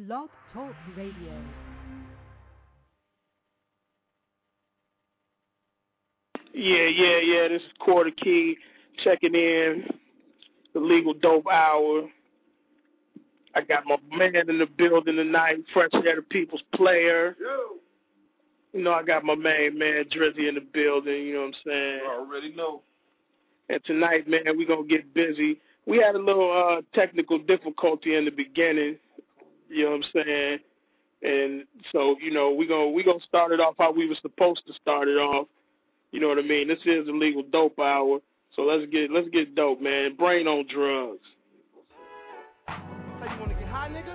Blog Talk Radio. Yeah. This is Quarter Key checking in. The Legal Dope Hour. I got my man in the building tonight, Fresh Air the People's Player. Yo. You know, I got my main man, Drizzy, in the building, you know what I'm saying? I already know. And tonight, man, we're going to get busy. We had a little technical difficulty in the beginning, you know what I'm saying? And so, you know, we're gonna start it off how we were supposed to start it off. You know what I mean? This is the Legal Dope Hour. So let's get dope, man. Brain on drugs. Say you wanna get high, nigga?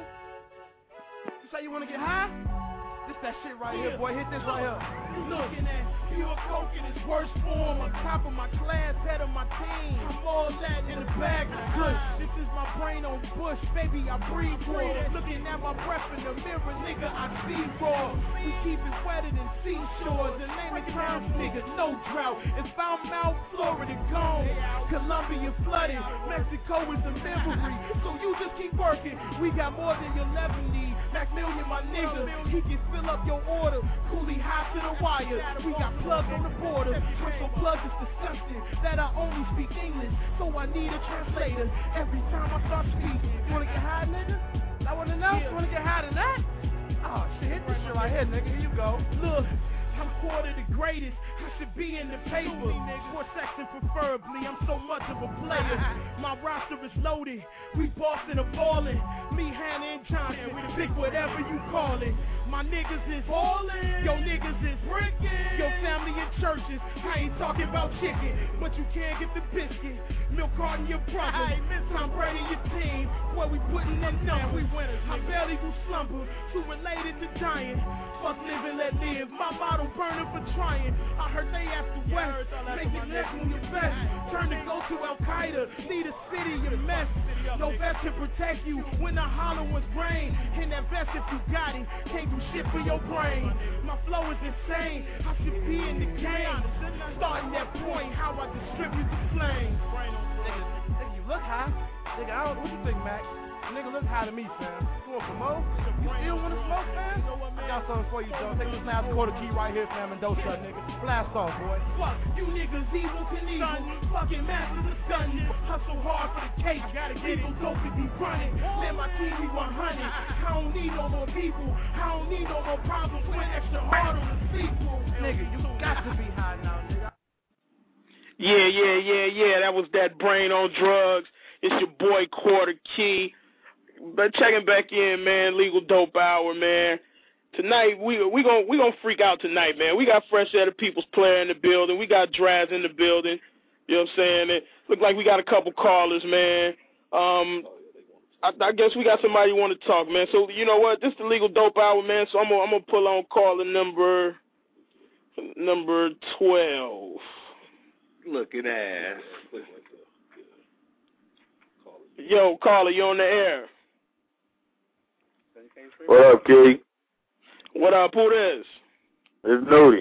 You say you wanna get high? This that shit right here, boy. Hit this right here. You looking at pure coke in its worst form. On top of my class, head of my team. I'm all that in the bag of good. This is my brain on bush, baby. I breathe for it. Looking at my breath in the mirror, nigga, I see raw. We keep it wetter than seashores. The name of crowns, nigga, no drought. It's Falmouth, Florida, gone. Colombia flooded. Mexico is a memory. So you just keep working. We got more than you'll ever need. Mac Million, my nigga. He can fill up your order. Coolie high to the wire. We got plugs on the border. Crystal plug is disgusting. That I only speak English. So I need a translator every time I start speaking. You wanna get high, nigga? I wanna know. You wanna get high tonight? Oh shit, hit this shit right here, nigga. Here you go. Look. I'm quarter the greatest, I should be in the paper. Sports section preferably, I'm so much of a player. My roster is loaded, we Boston are ballin'. Me, Hannah, and Johnson, pick whatever you call it. My niggas is ballin', yo niggas is brickin'. Yo family in churches, I ain't talking about chicken, but you can't get the biscuit. Milk carton your brother, Tom Brady your team. Where we putting in numbers, I barely will slumber, too related to dying. Fuck live and let live, my motto burning for trying. I heard they asked the West, make it next on your best. Turn to go to Al-Qaeda, need a city, a mess. No vest can protect you when the hollow was rain. In that vest if you got it, can't do shit for your brain. My flow is insane, I should be in the game. Starting that point, how I distribute the flame. Nigga, you look high. Nigga, what you think, Mac? Nigga look high to me, fam. You want some more? You still want to smoke, fam? I got something for you, Joe. Take this last Quarter Key right here, fam, and don't shut, nigga. Blast off, boy. Fuck, you niggas evil Knievel. Fucking masters of stunning. Hustle hard for the cake. Gotta get it, dope to be running. Let my team be 100. I don't need no more people. I don't need no more problems. Went extra hard on the sequel. Nigga, you got to be high now, nigga. Yeah. That was that Brain on Drugs. It's your boy Quarter Key. But checking back in, man. Legal Dope Hour, man. Tonight we gonna freak out tonight, man. We got Fresh Air the People's Player in the building. We got Draz in the building. You know what I'm saying? It look like we got a couple callers, man. I guess we got somebody who want to talk, man. So you know what? This is the Legal Dope Hour, man. So I'm gonna pull on caller number 12. Looking ass. Yo, caller, you on the air? What up, Key? What up? Who this? It's Nudie.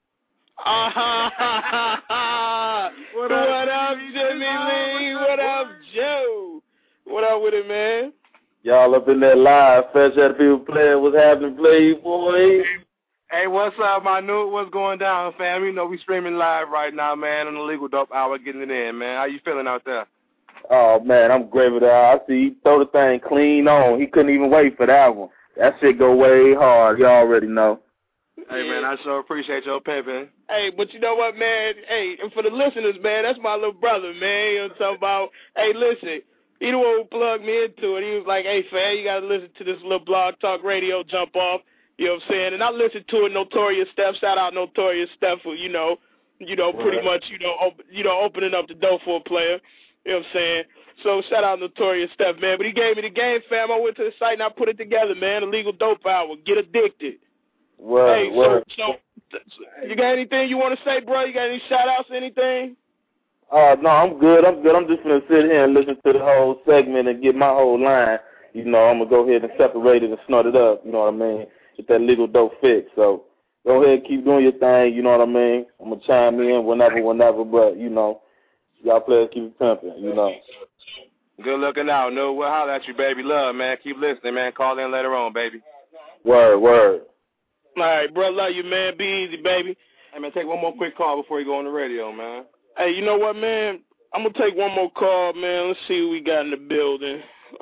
What up, Jimmy Lee? What up, Joe? What up with it, man? Y'all up in that live. Fresh Air the People's Player. What's happening, Playboy? Hey, what's up, my new? What's going down, fam? You know we streaming live right now, man, on the Legal Dope Hour, getting it in, man. How you feeling out there? Oh, man, I'm great with that. I see he throw the thing clean on. He couldn't even wait for that one. That shit go way hard. You already know. Hey, man, I sure appreciate your pimping. Hey, but you know what, man? Hey, and for the listeners, man, that's my little brother, man. You know what I'm talking about? Hey, listen, he the one who plugged me into it. He was like, hey, fam, you got to listen to this little Blog Talk Radio jump off. You know what I'm saying? And I listened to it, Notorious Steph. Shout out Notorious Steph for, you know, pretty much, opening up the door for a player. You know what I'm saying? So shout out Notorious Steph, man. But he gave me the game, fam. I went to the site and I put it together, man. The Legal Dope Hour. Get addicted. So you got anything you want to say, bro? You got any shout-outs, anything? No, I'm good. I'm just going to sit here and listen to the whole segment and get my whole line. You know, I'm going to go ahead and separate it and snort it up. You know what I mean? Get that Legal Dope fix. So go ahead and keep doing your thing. You know what I mean? I'm going to chime in whenever. But, you know, y'all players keep it pimping, you know. Good looking out. No, we'll holler at you, baby. Love, man. Keep listening, man. Call in later on, baby. Word. All right, bro. Love you, man. Be easy, baby. Hey, man, take one more quick call before you go on the radio, man. Hey, you know what, man? I'm going to take one more call, man. Let's see who we got in the building.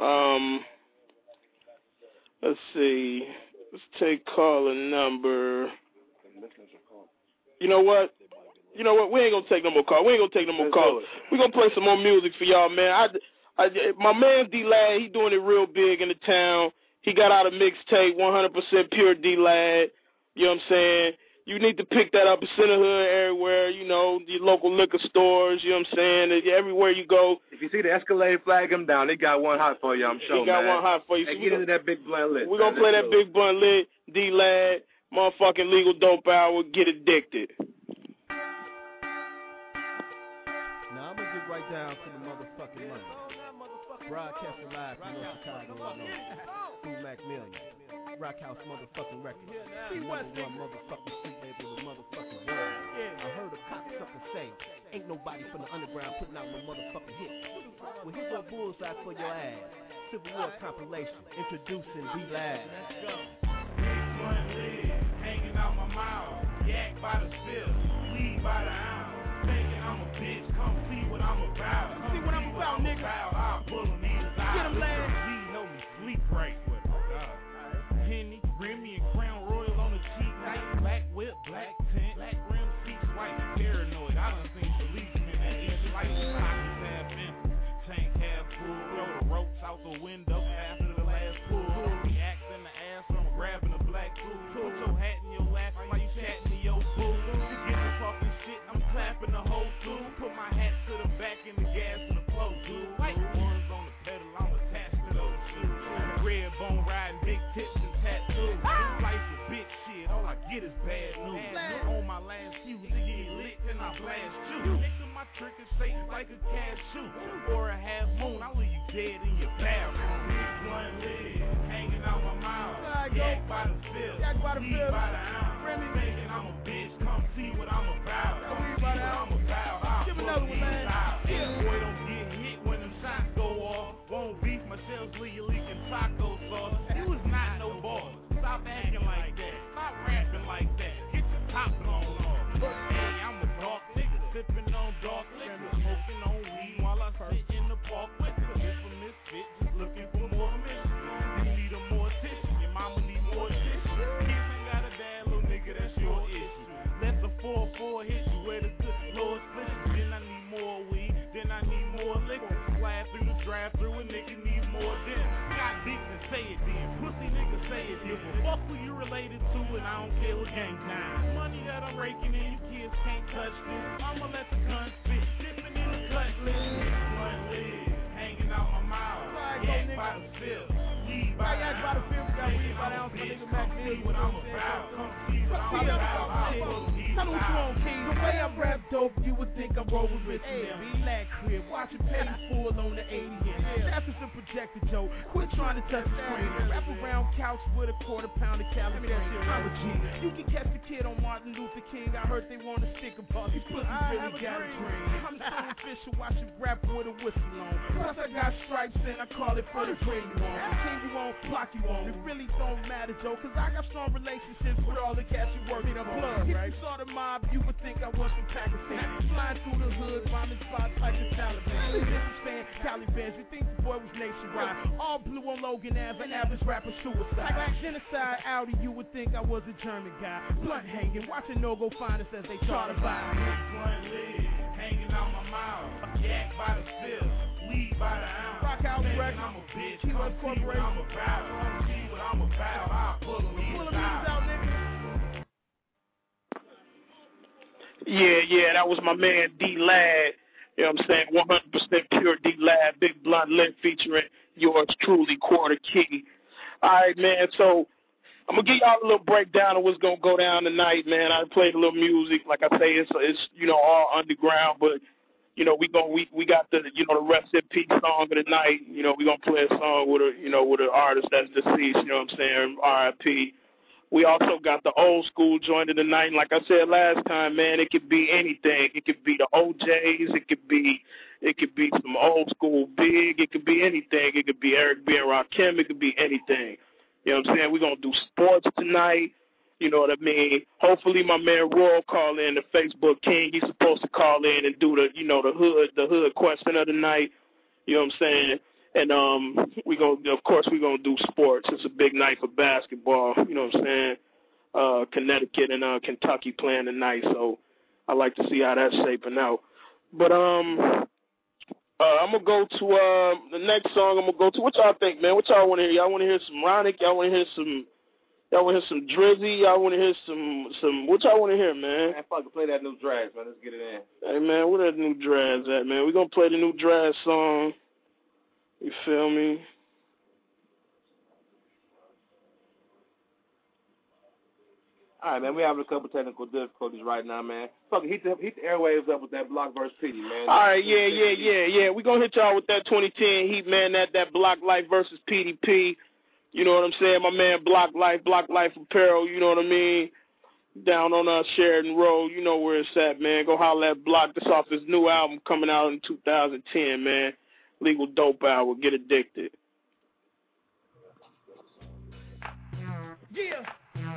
Let's see. Let's take caller number. You know what? We ain't going to take no more calls. We're going to play some more music for y'all, man. My man D-Lad, he doing it real big in the town. He got out a mixtape, 100% pure D-Lad. You know what I'm saying? You need to pick that up. It's in the hood everywhere, you know, your local liquor stores, you know what I'm saying? Everywhere you go. If you see the Escalade, flag them down. They got one hot for you, I'm sure, He got one hot for you. Hey, get into that Big Blunt Lit. We're going to play that Big Blunt Lit, D-Lad, motherfucking Legal Dope Hour, Get Addicted. Now, I'm going to get right down to the motherfucking money. Broadcasting live from North Chicago, Illinois. Through Macmillian. Rockhouse motherfucking record. The #1 motherfucking street label in the motherfucking world. I heard a cocksucker say, ain't nobody from the underground putting out no motherfucking hits. Well, here go Bullseye for your ass. Civil War compilation, introducing D-Lad. Let's go. Blunt lit, hanging out my mouth. Yak by the spill, weed by the ounce. Thinking I'm a bitch, come see what I'm about. See what I'm about, nigga. I'll pull them niggas out. Get him, lad. He know me sleep right with him. Henny, Remy, and Crown Royal on the cheap night. Black whip, black tent, black rim seats, white. Paranoid, I done seen policemen that eat slice. Pockets half empty, tank half full. Throw the ropes out the window after the last pull. The axe in the ass from grabbing a black tool. Put your hat in your lap while you chatting to your boo. You get to talking shit, I'm clapping the whole dude. Put my hat to the back and the gas to the flow, dude. White ones on the pedal, I'm attached to those shoes. Red bone riding, big tips and tattoos. This life is bitch shit, all I get is bad news. On my last few, nigga get lit and I blast you. Nigga, my trick is shaped like a cashew or a half moon. I'll leave you dead in your bathroom. Blunt lit, hanging out my mouth. Yak by the field, weed by the ounce. Thinking I'm a bitch, come see what I'm about. Give another one, man. Boy, don't get hit when them shots go off. Won't beef my shells, leave you leaking taco sauce. You is not no boss. Stop acting like that. Stop rapping like that. Get your top blown off. Hey, I'm a dark nigga, sipping on dark liquor, smoking on weed while I sit in the park with her. If a misfit, just looking for more mission. You need a mortician, your mama need more tissue. Kids ain't got a dad, little nigga, that's your issue. Let the 4-4 hit you where the good Lord split you. Then I need more weed, then I need more liquor. Slide through the drive-through, a nigga need more dinner. Got dick and say it then, pussy nigga say it then. Fuck who you related to and I don't care what gang time. Money that I'm raking in, you kids can't touch this. I'ma let the gun spit, dipping in the cutlass. Blunt lit, hanging out my mouth. Yak by the field, weed by the ounce. Come see what I'm about, come see what I'm about. Tell me what you want, King. The way I rap dope, you would think I'm rolling rich in them. Be crib, watch it pay full on the 80 yen. After some projector joke, quit trying to touch the screen. Wrap around couch with a quarter-pound of Cali green. I'm a G. You can catch the kid on Martin Luther King. I heard they want to stick a bug. These pussies really got a dream. I'm so official, watch it rap with a whistle on. Plus I got stripes and I call it for the dream you on. King you on, block you on. It really don't matter, Joe, cause I got strong relationships with all the cats you working on. If you saw the mob, you would think I was from Pakistan. Flying through the hood, bombing spots like the Taliban. Businessman, Taliban, you think the boy was nationwide. All blue on Logan Ave, an average rapper suicide. Like genocide Audi, you would think I was a German guy. Blunt hanging, watching no go find us as they try to buy. Blunt lit, hanging out my mouth. Yak by the field, weed by the ounce. Rockhouse Records, I'm a bitch, come see what I'm about. Come see what I'm about. I'll pull them out, nigga. Yeah, that was my man D-Lad. You know what I'm saying? 100% pure D-Lad, Big Blunt Lit featuring yours truly, Quarter Key. All right, man, so I'm going to give y'all a little breakdown of what's going to go down tonight, man. I played a little music. Like I say, it's you know, all underground, but, you know, we got the, you know, the Rest in Peace song of the night. You know, we're going to play a song with a, you know, with an artist that's deceased, you know what I'm saying, R.I.P. We also got the old school joint of the night. And like I said last time, man, it could be anything. It could be the OJs. It could be, It could be some old school big. It could be anything. It could be Eric B. and Rakim. It could be anything. You know what I'm saying? We're going to do sports tonight. You know what I mean? Hopefully my man Roy call in, the Facebook King. He's supposed to call in and do the hood question of the night. You know what I'm saying? And we're going to do sports. It's a big night for basketball. You know what I'm saying? Connecticut and Kentucky playing tonight, so I like to see how that's shaping out. But I'm gonna go to the next song. I'm gonna go to, what y'all think, man? What y'all want to hear? Y'all want to hear some Ronick? Y'all want to hear some Drizzy? Y'all want to hear some? What y'all want to hear, man? Man, fucking play that new Draz, man. Let's get it in. Hey, man, where that new Draz at, man? We gonna play the new Draz song. You feel me? All right, man, we're having a couple technical difficulties right now, man. Fucking heat the airwaves up with that Block versus Petey, man. All right, yeah. We're going to hit y'all with that 2010 Heat, man, that Block Life versus PDP. You know what I'm saying? My man Block Life Apparel, you know what I mean? Down on Sheridan Road, you know where it's at, man. Go holler at Block. This off his new album coming out in 2010, man. Legal Dope Hour. Get addicted. Yeah.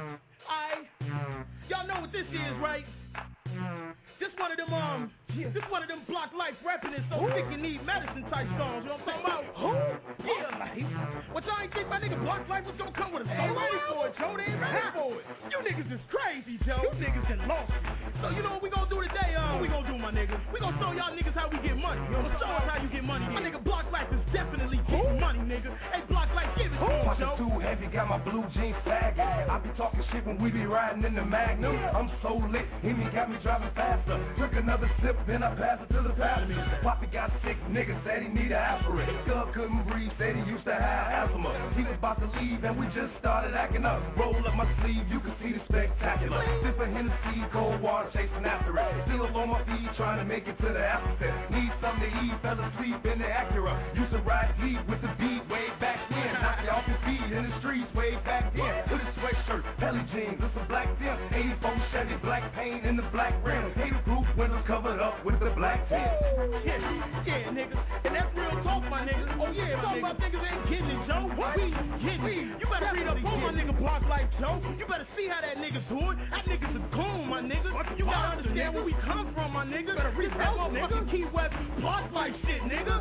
Y'all know what this is, right? This one of them Block Life rapping and so sick you need medicine type songs. You know what I'm talking about? Yeah. What y'all ain't think my nigga Block Life was gonna come with a song ready for it, Joe? They ain't ready for it. You niggas is crazy, Joe. You niggas done lost it. So you know what we gonna do today? We gonna do, my nigga. We gonna show y'all niggas how we get money. You know, show us how you get money. My nigga Block Life is definitely getting money, nigga. Hey, Block Life, give it to him, Joe. Too heavy, got my blue jeans sagging. I be talking shit when we be riding in the Magnum. I'm so lit, he got me driving faster. Took another sip, then I passed it to the passenger. Poppy got sick, nigga said he need an aspirin. Scub couldn't breathe, said he used to have asthma. He was about to leave and we just started acting up. Roll up my sleeve, you can see the spectacular. Sip a Hennessy, cold water chasing after it. Still on my feet, trying to make it to the afterset. Need something to eat, fell asleep in the Acura. Used to ride deep with the beat way back then. Knock you off your feet in the streets way back then. With a sweatshirt, belly jeans, with some black Tim. 84 Chevy, black paint in the black rim. Hater proof windows covered up with the black tint. Yeah, nigga. And that's real talk, my nigga. Oh, yeah, my nigga. Niggas ain't getting it, Joe. What? We getting it. You better read up on my nigga Block Life, Joe. You better see how that nigga's doing. That nigga's a goon, my nigga. You gotta understand where we come from, my nigga. Better read that motherfucking Key West Block Life shit, nigga.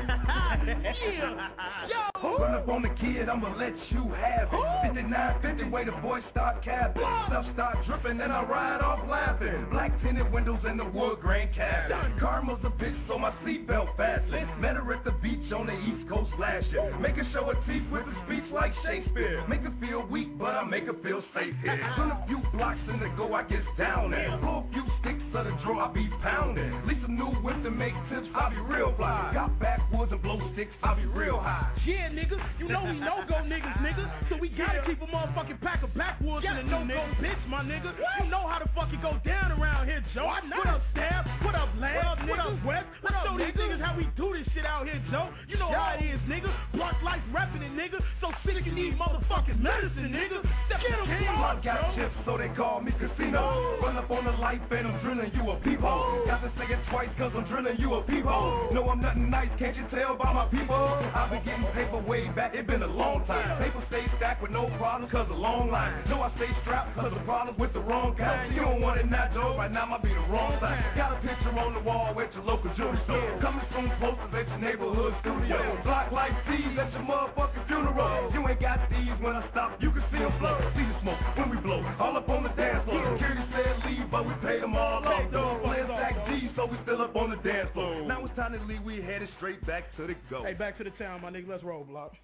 Yeah. Yo. Run up on the kid, I'ma let you have it. 5950, way the boys start capping. Stuff start dripping, and I ride off laughing. Black tinted windows in the wood grain cabin. Karma's a bitch, so my seatbelt fastened. Met her at the beach on the East Coast last year. Make her show her teeth with a speech like Shakespeare. Make her feel weak, but I make her feel safe here. Turn a few blocks in the go, I get down there. Blow a few sticks of the draw, I be pounding. Leave some new whip to make tips, I be real fly. Got backwoods and blow sticks, I be real high. Yeah, nigga, you know we no-go niggas, nigga. So we gotta keep a motherfucking pack of backwoods in a no-go bitch, my nigga. You know how to fucking go down around here, Joe. I know. What up, Stab? What up, Lab? What up, West? Let's show these niggas how we do this shit out here, Joe. You know how it is, nigga. Block Life reppin' it, nigga. So sick you need motherfucking medicine, nigga. Step in the Block got chips, so they call me Casino. Run up on the life and I'm drilling you a peephole. Got to say it twice cause I'm drilling you a peephole. No, I'm nothing nice, can't you tell by my people? I've been getting paper way back, it been a long time. Paper stay stacked with no problem cause a long line. No, I stay strapped cause of problems with the wrong kind. You don't want it now, Joe, right now might be the wrong time. Got a picture on the wall at your local jewelry store. Coming soon, posters at your neighborhood studio. Block Life C's at your motherfucking funeral. You ain't got these when I stop, you can see them flow. See the smoke when we blow, all up on the dance floor. Security said leave, but we paid them all off. Playing Stack G, so we still up on the dance floor. Now it's time to leave, we headed straight back to the go. Hey, back to the town, my nigga, let's roll, Block.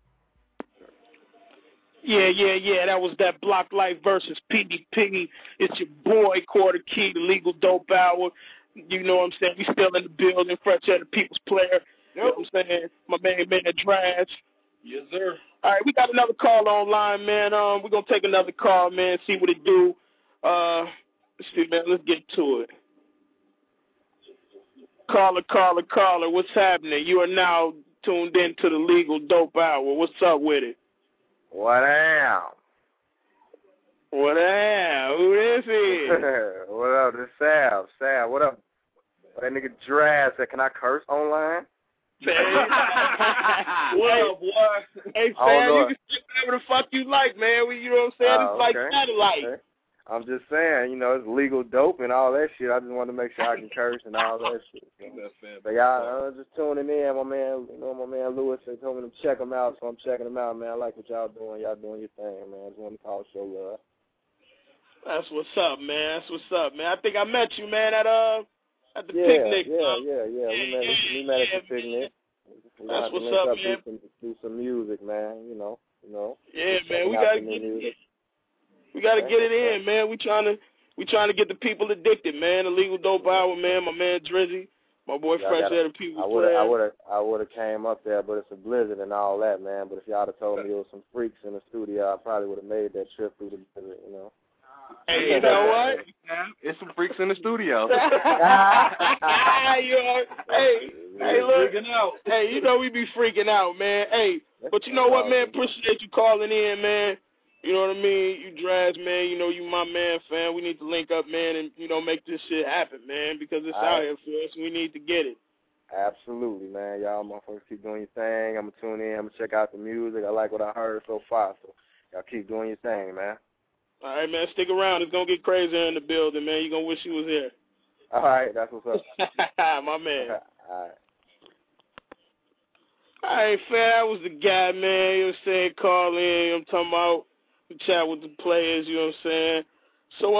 Yeah. That was that Block Life versus PDP. It's your boy, Quarter Key, the Legal Dope Hour. You know what I'm saying? We still in the building, fresh out the People's Player. You know what I'm saying? My man Draz. Yes, sir. All right, we got another call online, man. We're going to take another call, man, see what it do. Let's see, man. Let's get to it. Caller, what's happening? You are now tuned in to the Legal Dope Hour. What's up with it? What am? Who this is? What up? This Sav. What up? That nigga Draz said, can I curse online? Well, boy. Hey, fam, you can say whatever the fuck you like, man. You know what I'm saying? It's like satellite. Okay. I'm just saying, you know, it's legal dope and all that shit. I just want to make sure I can curse and all that shit. But y'all just tuning in. My man Lewis told me to check him out, so I'm checking him out, man. I like what y'all doing. Y'all doing your thing, man. I just want to call show love. That's what's up, man. That's what's up, man. I think I met you, man, at the picnic. Yeah. We met at the picnic. That's what's up, man. Do some music, man. You know. Yeah, man. We gotta get it in, man. We trying to get the people addicted, man. The Legal Dope Hour, man. My man Drizzy, my boy Fresh Air, the people. I would have came up there, but it's a blizzard and all that, man. But if y'all had told me it was some freaks in the studio, I probably would have made that trip through the blizzard, you know. Hey, you know what? It's some freaks in the studio. Hey, look. Hey, you know we be freaking out, man. Hey, but you know what, man? Appreciate you calling in, man. You know what I mean? You Draz, man. You know you my man, fam. We need to link up, man, and, you know, make this shit happen, man, because it's out here for us, and we need to get it. Absolutely, man. Y'all motherfuckers keep doing your thing. I'm going to tune in. I'm going to check out the music. I like what I heard so far, so y'all keep doing your thing, man. All right, man. Stick around. It's going to get crazier in the building, man. You're going to wish you was here. All right. That's what's up. My man. All right. All right, fam. That was the guy, man. You know what I'm saying? Call in. I'm talking about chat with the players. You know what I'm saying? So,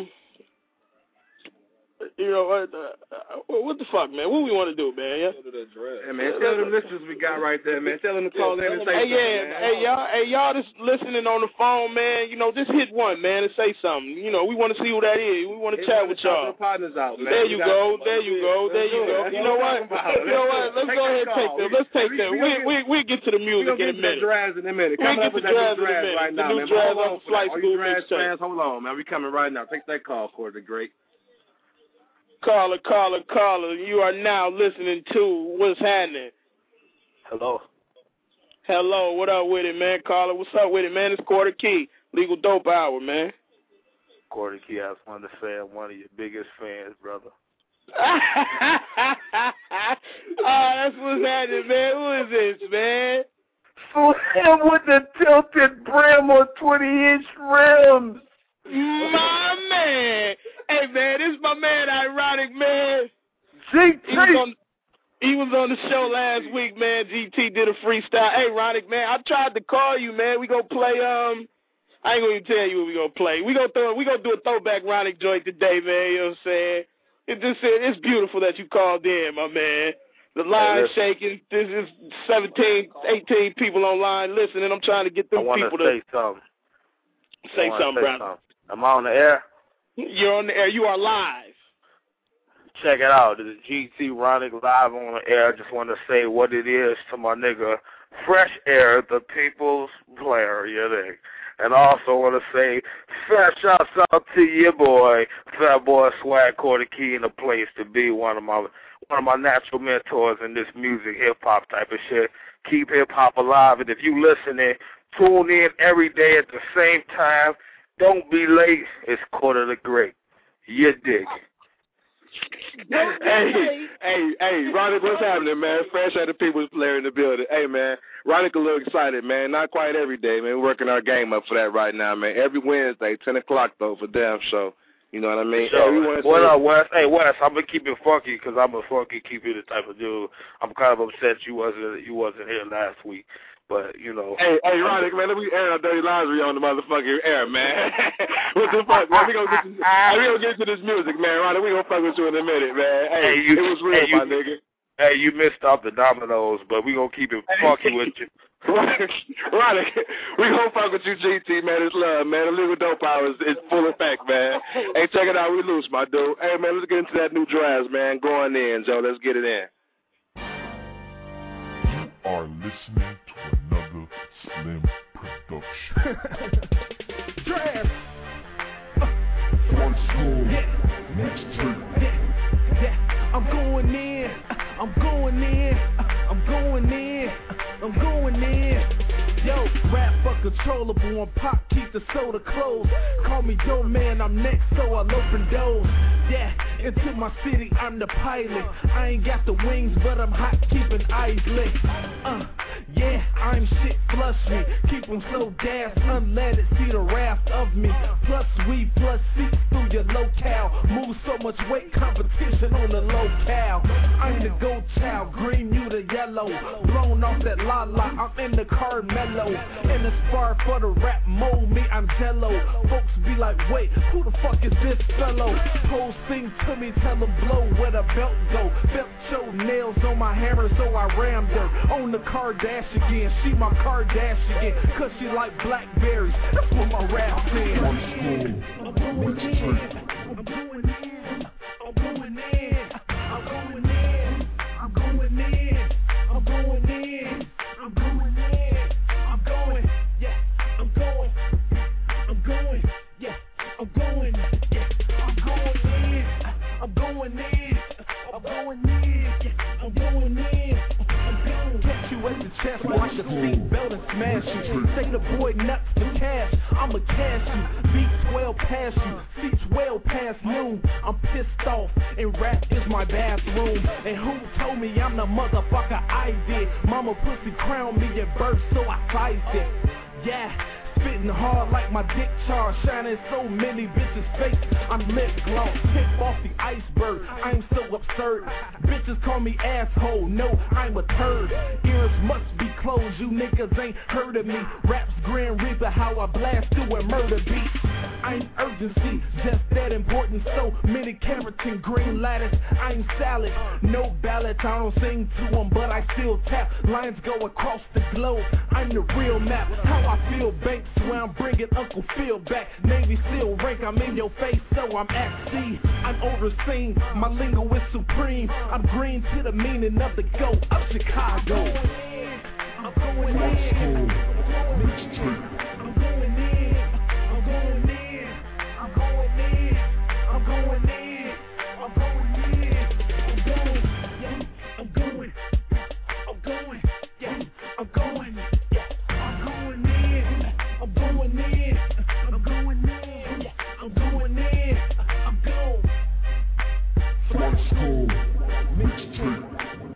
you know, what the fuck, man? What we want to do, man? Yeah? Hey, man, tell them listeners we got right there, man. Tell them to call in and say something, man. Hey, y'all just listening on the phone, man. You know, just hit one, man, and say something. You know, we want to see who that is. We want to chat with y'all. Partners out, man. There you go. You know what? Let's go ahead and take them. Let's take them. We'll get to the music in a minute. We'll get to the Draz in a minute. We'll get to the Draz right now, man. Hold on, hold on, man. We coming right now. Take that call, Corey the Great. Caller, you are now listening to What's Happening. Hello, what up with it, man? Caller, what's up with it, man? It's Quarter Key, Legal Dope Hour, man. Quarter Key, I just wanted to say I'm one of your biggest fans, brother. That's what's happening, man. Who is this, man? Slim with the tilted brim on 20-inch rims. My man. Hey, man, this is my man, Ironic, man. GT. He was on the show last week, man. GT did a freestyle. Hey, Ironic, man, I tried to call you, man. We gonna play, I ain't gonna even tell you what we gonna play. We gonna do a throwback Ironic joint today, man. You know what I'm saying? It's beautiful that you called in, my man. The line's shaking. This is 17, 18 people online listening. I'm trying to get them people to say something. Say something, brother. Am I on the air? You're on the air. You are live. Check it out. This is GT Ronic live on the air. Just want to say what it is to my nigga Fresh Air, the people's player. You dig? And I also want to say shouts out to your boy, Fat Boy Swag, Quarter Key, in the place to be. One of my natural mentors in this music, hip hop type of shit. Keep hip hop alive, and if you listening, tune in every day at the same time. Don't be late. It's Quarter the Great. You dig? Hey, Ronic, what's happening, man? Fresh Air, the people's player in the building. Hey, man, Ronic a little excited, man. Not quite every day, man. We're working our game up for that right now, man. Every Wednesday, 10 o'clock, though, for damn show. You know what I mean? Sure. What up, Wes? Hey, Wes, I'm going to keep it funky because I'm a funky, keep it type of dude. I'm kind of upset you wasn't here last week. But, you know. Hey, Ronic, man, let me air our dirty laundry on the motherfucking air, man. What the fuck, man? We gonna get to this music, man. Ronic, we gonna fuck with you in a minute, man. Hey, it was real, my nigga. Hey, you missed off the dominoes, but we gonna keep it funky with you. Ronic, we gonna fuck with you, GT, man. It's love, man. The Legal Dope Hour is full effect, man. Hey, check it out. We loose, my dude. Hey, man, let's get into that new Draz, man. Go on in, Joe. Let's get it in. You are listening to another Slim production. Draz. One school, next two. Yeah, I'm going in. Yo, rap uncontrollable on pop, keep the soda closed. Call me Doe Man, I'm next, so I'll open doors. Yeah, into my city, I'm the pilot. I ain't got the wings, but I'm hot, keeping eyes lit. Yeah, I'm shit, flush me. Keep them so gassed, unleaded, see the raft of me. Plus weed, plus seats through your locale. Move so much weight, competition on the locale. I'm the gold child, green, you the yellow. Blown off that la-la, I'm in the Carmelo. In the spar for the rap, mold me, I'm jello. Folks be like, wait, who the fuck is this fellow? Hoes sing to me, tell them blow where the belt go. Belt show nails on my hammer, so I rammed her. On the Kardashian, she my Kardashian, cause she like blackberries, that's what my rap's in. I'm going in, I'm going in, I'm going in, I'm going in, I'm going in, I'm going in, I'm going in, I'm going, yeah, I'm going, I'm going, yeah, I'm going, yeah, I'm going in, I'm going in, I'm going in, yeah, I'm going in, I'm going. Catch you at the chest, watch the seat belt and smash you. Say the boy nuts for cash, I'ma cash you. Beats well past you, seats well past noon. I'm pissed off, and rap is my bathroom. And who told me I'm the motherfucker I did? Mama pussy crowned me at birth, so I sized it. Yeah. Spitting hard like my dick charge, shining so many bitches' face. I'm lip gloss, tip off the iceberg. I'm so absurd. Bitches call me asshole, no, I'm a turd. Ears must be closed, you niggas ain't heard of me. Raps Grim Reaper, how I blast through a murder beat. I'm urgency, just that important. So many carrots and green lattice. I'm salad, no ballads. I don't sing to them, but I still tap. Lines go across the globe. I'm the real map. How I feel, Banks, where I'm bringing Uncle Phil back. Navy SEAL rank, I'm in your face, so I'm at sea. I'm overseen, my lingo is supreme. I'm green to the meaning of the goat of Chicago. I'm going in. I'm going in. I'm going in. I'm going in. I'm going in. I'm going in. I'm going. Yeah. I'm going. I'm going. Yeah. I'm going. Yeah. I'm going in. I'm going in. I'm going in. Yeah. I'm going in. I'm going. Flex school. Mixtape.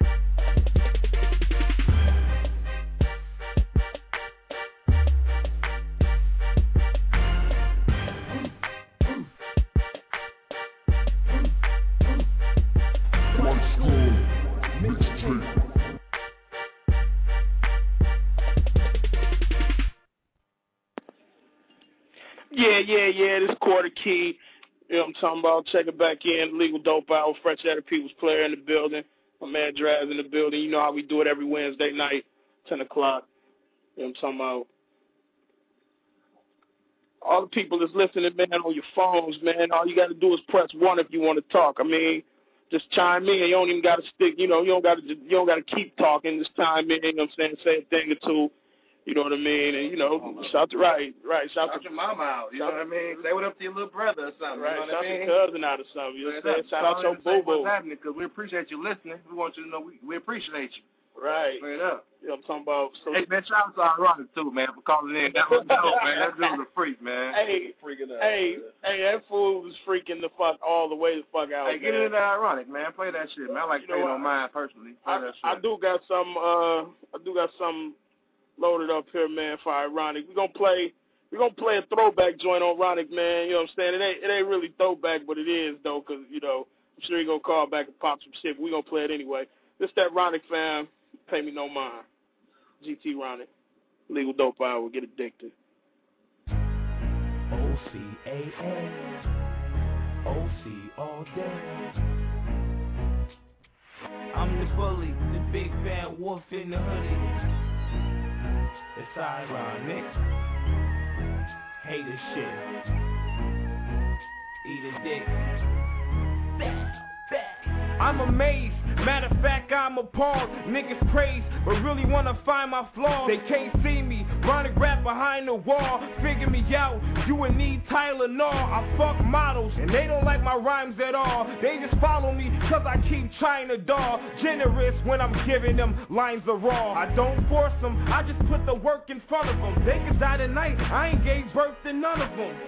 Yeah, this Quarter Key. You know what I'm talking about? Check it back in. Legal Dope Hour, Fresh Out of People's Player in the building. My man Draz in the building. You know how we do it every Wednesday night, 10 o'clock. You know what I'm talking about? All the people that's listening, man, on your phones, man, all you got to do is press 1 if you want to talk. I mean, just chime in. You don't even got to stick, you don't got to keep talking. Just chime in, you know what I'm saying? Say a thing or two. You know what I mean? And, shout to, right. Shout your mama out, you know what I mean? Say what up to your little brother or something, right, you know what I mean? Shout your cousin out or something, you know what I'm saying? Shout out your boo-boo. What's happening, because we appreciate you listening. We want you to know we appreciate you. Right. Straight up. You know what I'm talking about? So, hey, man, shout out to Ironic, too, man, for calling in. That was dope, man. That dude was a freak, man. Hey, that fool was freaking the fuck all the way the fuck out, Hey, get into that Ironic, man. Play that shit, man. I like playing on mine, personally. Play that shit. I do got some loaded up here, man, for Ironic. We're gonna play a throwback joint on Ironic, man. You know what I'm saying? It ain't really throwback, but it is though, cause I'm sure he gonna call back and pop some shit. But we gonna play it anyway. This that Ironic, fam. Pay me no mind. GT Ironic. Legal Dope Hour. Get addicted. OCAA. OC all day. I'm the bully, the big bad wolf in the hoodie. It's Ironic. Hate this shit. Eat a dick. I'm amazed, matter of fact I'm appalled. Niggas praise, but really wanna find my flaws. They can't see me, running rap behind the wall. Figure me out, you would need Tyler Naw. I fuck models, and they don't like my rhymes at all. They just follow me, cause I keep trying to dog. Generous when I'm giving them lines of raw. I don't force them, I just put the work in front of them. They can die tonight, I ain't gave birth to none of them.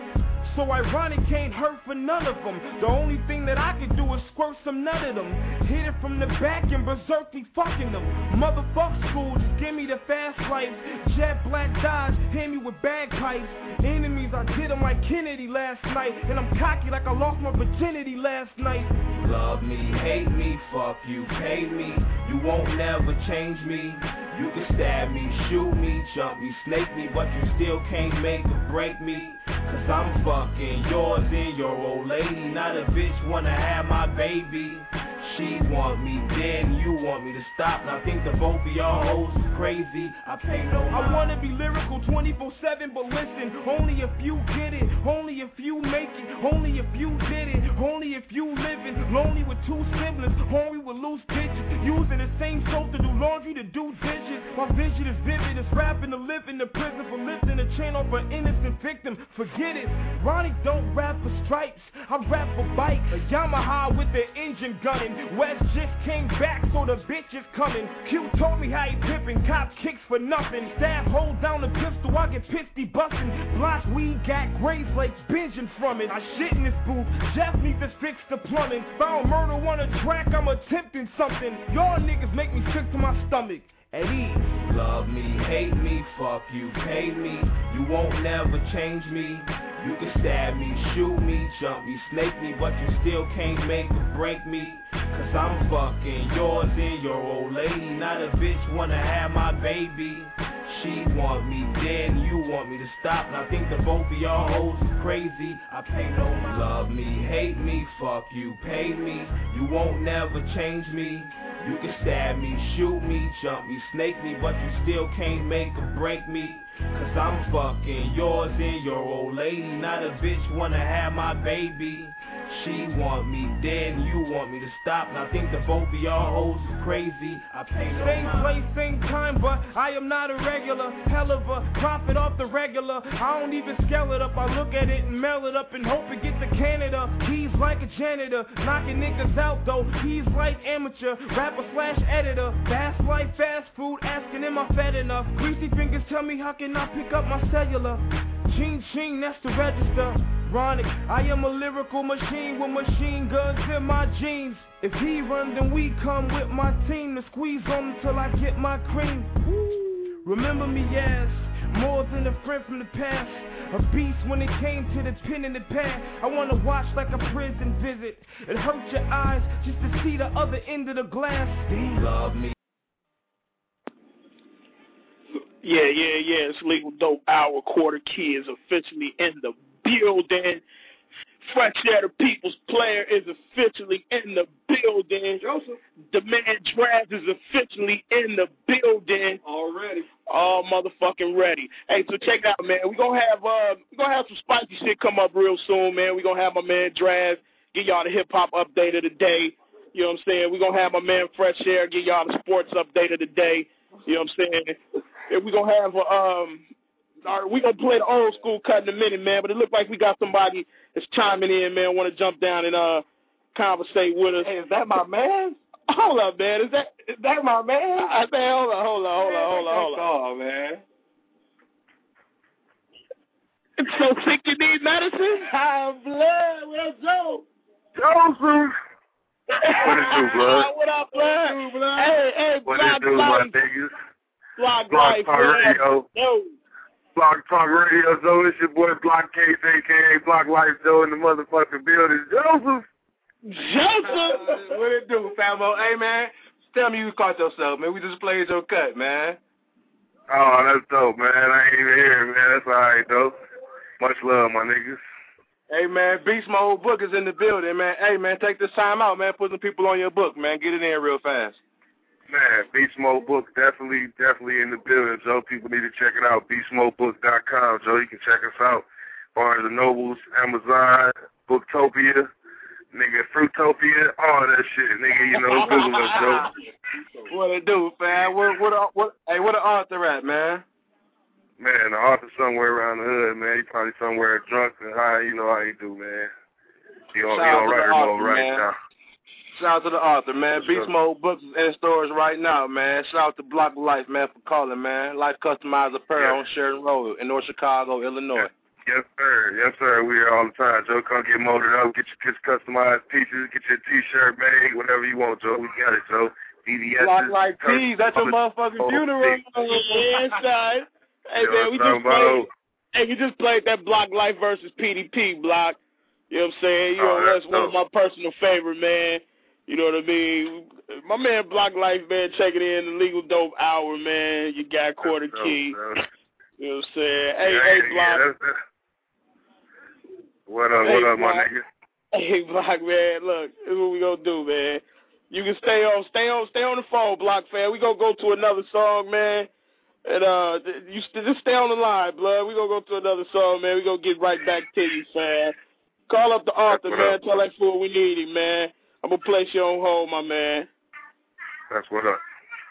So ironic, can't hurt for none of them. The only thing that I can do is squirt some none of them. Hit it from the back and berserkly fucking them. Motherfuck school, just give me the fast life. Jet black Dodge, hit me with bagpipes. Enemies, I did them like Kennedy last night. And I'm cocky like I lost my virginity last night. Love me, hate me, fuck you, pay me. You won't never change me. You can stab me, shoot me, jump me, snake me, but you still can't make or break me. Cause I'm fucking yours and your old lady. Not a bitch wanna have my baby. She want me dead and you want me to stop. And I think the both of y'all hoes is crazy. I pay no mind. I wanna be lyrical 24/7, but listen, only if you get it, only if you make it, only if you did it, only if you living. Lonely with two siblings, hungry with loose bitches, using the same soap to do laundry to do dishes. My vision is vivid, it's rapping to live in the prison for lifting a chain off an innocent victim. Forget it, Ronnie don't rap for stripes, I rap for bikes. A Yamaha with the engine gunning. West just came back, so the bitch is coming. Q told me how he pippin', cops kicks for nothing. Staff hold down the pistol, I get pissed, he bustin'. Blotch weed got graves like binging from it. I shit in this booth, Jeff needs to fix the plumbing. Found murder on a track, I'm attempting something. Y'all niggas make me sick to my stomach. At ease. Love me, hate me, fuck you, pay me. You won't never change me. You can stab me, shoot me, jump me, snake me, but you still can't make or break me. Cause I'm fucking yours and your old lady. Not a bitch wanna have my baby. She want me dead and you want me to stop. And I think the both of y'all hoes is crazy. I pay no mind. Love me, hate me, fuck you, pay me. You won't never change me. You can stab me, shoot me, jump me, snake me, but you still can't make or break me. Cause I'm fucking yours and your old lady. Not a bitch wanna have my baby. She want me dead and you want me to stop. And I think the both of y'all hoes is crazy. I pay no Same mind. place, same time, but I am not a regular. Hell of a profit off the regular. I don't even scale it up. I look at it and mail it up and hope it gets to Canada. He's like a janitor, knocking niggas out though. He's like amateur, rapper / editor. Fast life, fast food, asking am I fed enough? Greasy fingers tell me how can I pick up my cellular? Ching ching, that's the register. Ronic, I am a lyrical machine with machine guns in my jeans. If he run, then we come with my team to squeeze on him till I get my cream. Woo. Remember me as more than a friend from the past. A beast when it came to the pen and the pad. I wanna watch like a prison visit. It hurts your eyes just to see the other end of the glass. Damn. Love me. Yeah. It's Legal Dope Hour. Quarter Key is officially in the building. Fresh Air, the People's Player, is officially in the building. Joseph. The man Draz is officially in the building. Already. All motherfucking ready. Hey, so check it out, man. We're gonna have some spicy shit come up real soon, man. We're gonna have my man Draz give y'all the hip hop update of the day. You know what I'm saying? We're gonna have my man Fresh Air give y'all the sports update of the day. You know what I'm saying? And we're gonna have we're gonna play the old school cut in a minute, man, but it looks like we got somebody that's chiming in, man, wanna jump down and conversate with us. Hey, is that my man? Hold up, man. Is that my man? I say hold on. Oh, man. It's so sick you need medicine? High blood. What up, Joe? Joseph. What it do, blood? What up, blood? Hey, what it do, my niggas? Block Talk Radio. Yo. Block Talk Radio, so it's your boy Block Case, a.k.a. Block Life Joe in the motherfucking building. Joseph. What it do, famo? Hey, man, tell me you caught yourself, man. We just played your cut, man. Oh, that's dope, man. I ain't even here, man. That's all right, though. Much love, my niggas. Hey, man, Beast Mode Book is in the building, man. Hey, man, take this time out, man. Put some people on your book, man. Get it in real fast. Man, Beast Mode Book definitely in the building, Joe. People need to check it out. BeastModeBook.com, Joe. You can check us out. Barnes & Nobles, Amazon, Booktopia, nigga, Fruitopia, all that shit, nigga. You know, Google us, Joe. What it do, man? Where the author at, man? Man, the author's somewhere around the hood, man. He probably somewhere drunk and high. You know how he do, man. He on writer mode right now. Shout out to the author, man. Beast Mode Books is in stores right now, man. Shout out to Block Life, man, for calling, man. Life Customized Apparel on Sheridan Road in North Chicago, Illinois. Yes, sir. Yes, sir. We here all the time, Joe. Come get molded up, get your customized pieces, get your T-shirt made, whatever you want, Joe. We got it, Joe. BBS. Block like tees. That's your motherfucking funeral. Yeah, son. Hey, man, we just played that Block Life versus PDP Block. You know what I'm saying? You know, that's one of my personal favorite, man. You know what I mean? My man Block Life, man, checking in the Legal Dope Hour, man. You got Quarter Key. You know what I'm saying? Hey, Block. What up, my nigga? Hey, Block, man, look, this is what we gonna do, man. You can stay on the phone, Block fan. We gonna go to another song, man. And you just stay on the line, blood. We gonna go to another song, man. We gonna get right back to you, fan. Call up the author, man. Tell that fool we need him, man. I'm gonna place you on hold, my man. That's what up.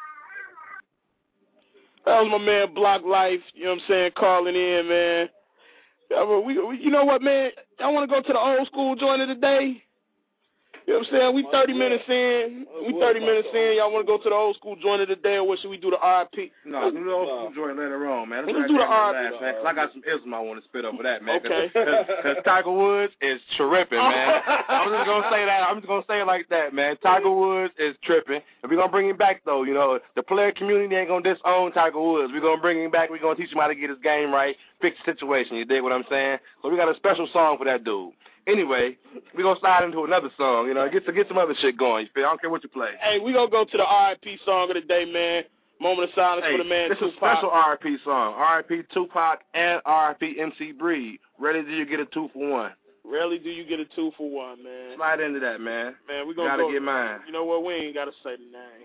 That was my man Block Life, you know what I'm saying, calling in, man. You know what, man? I want to go to the old school joint of the day. You know what I'm saying? We 30 minutes in. Y'all want to go to the old school joint of the day, or what should we do, the RIP? No, do the old school joint later on, man. Let's do the RIP. Last, man, cause I got some ism I want to spit over that, man. Okay. Because Tiger Woods is tripping, man. I'm just going to say that. I'm just going to say it like that, man. Tiger Woods is tripping. And we're going to bring him back, though. You know, the player community ain't going to disown Tiger Woods. We're going to bring him back. We're going to teach him how to get his game right, fix the situation. You dig what I'm saying? So we got a special song for that dude. Anyway, we're going to slide into another song, you know, get some other shit going. You feel? I don't care what you play. Hey, we're going to go to the RIP song of the day, man. Moment of silence for the man this Tupac. This is a special RIP song. RIP Tupac and RIP MC Breed. Rarely do you get a 2-for-1. Rarely do you get a 2-for-1, man. Slide into that, man. Man, we're going to gotta get mine. You know what? We ain't got to say the name.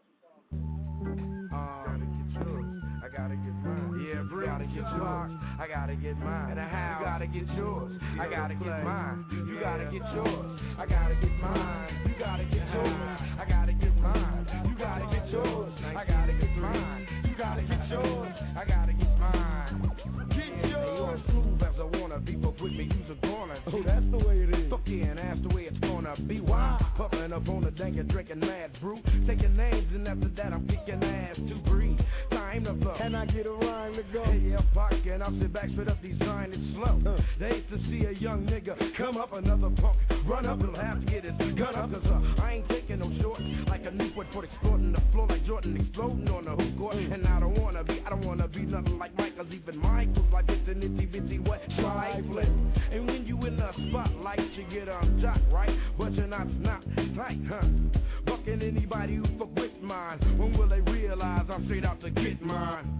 I gotta get mine. Yeah, Breed, gotta get yours. I gotta get mine. And you gotta get yours. I gotta get mine. You gotta get yours. I gotta get mine. You gotta get yours. I gotta get mine. You gotta get yours. I gotta get mine. You gotta get yours. I gotta get mine. Get yours. Smooth as I wanna be, but with me use a corner. Oh, that's the way it is. Fuck yeah, and that's the way it's gonna be. Why? Puffing up on the dank and drinking mad brew. Taking names, and after that I'm kicking ass to breathe. Time to flow. And I get a rhyme to go. Hey, yeah, fuck, and I'll sit back, spit up these lines, it's slow. They used to see a young nigga come up, another punk run up, he'll have to get his gun up, cause I ain't taking no short. Like a Newport for exploding the floor, like Jordan exploding on the hoop court. And I don't wanna be nothing like Mike, cause even Michael's like it's an itty bitty wet trifling. And when you in the spotlight, you get shot, right? But you're not tight, huh? Bucking anybody who fuck with mine. When will they realize I'm straight out to get mine?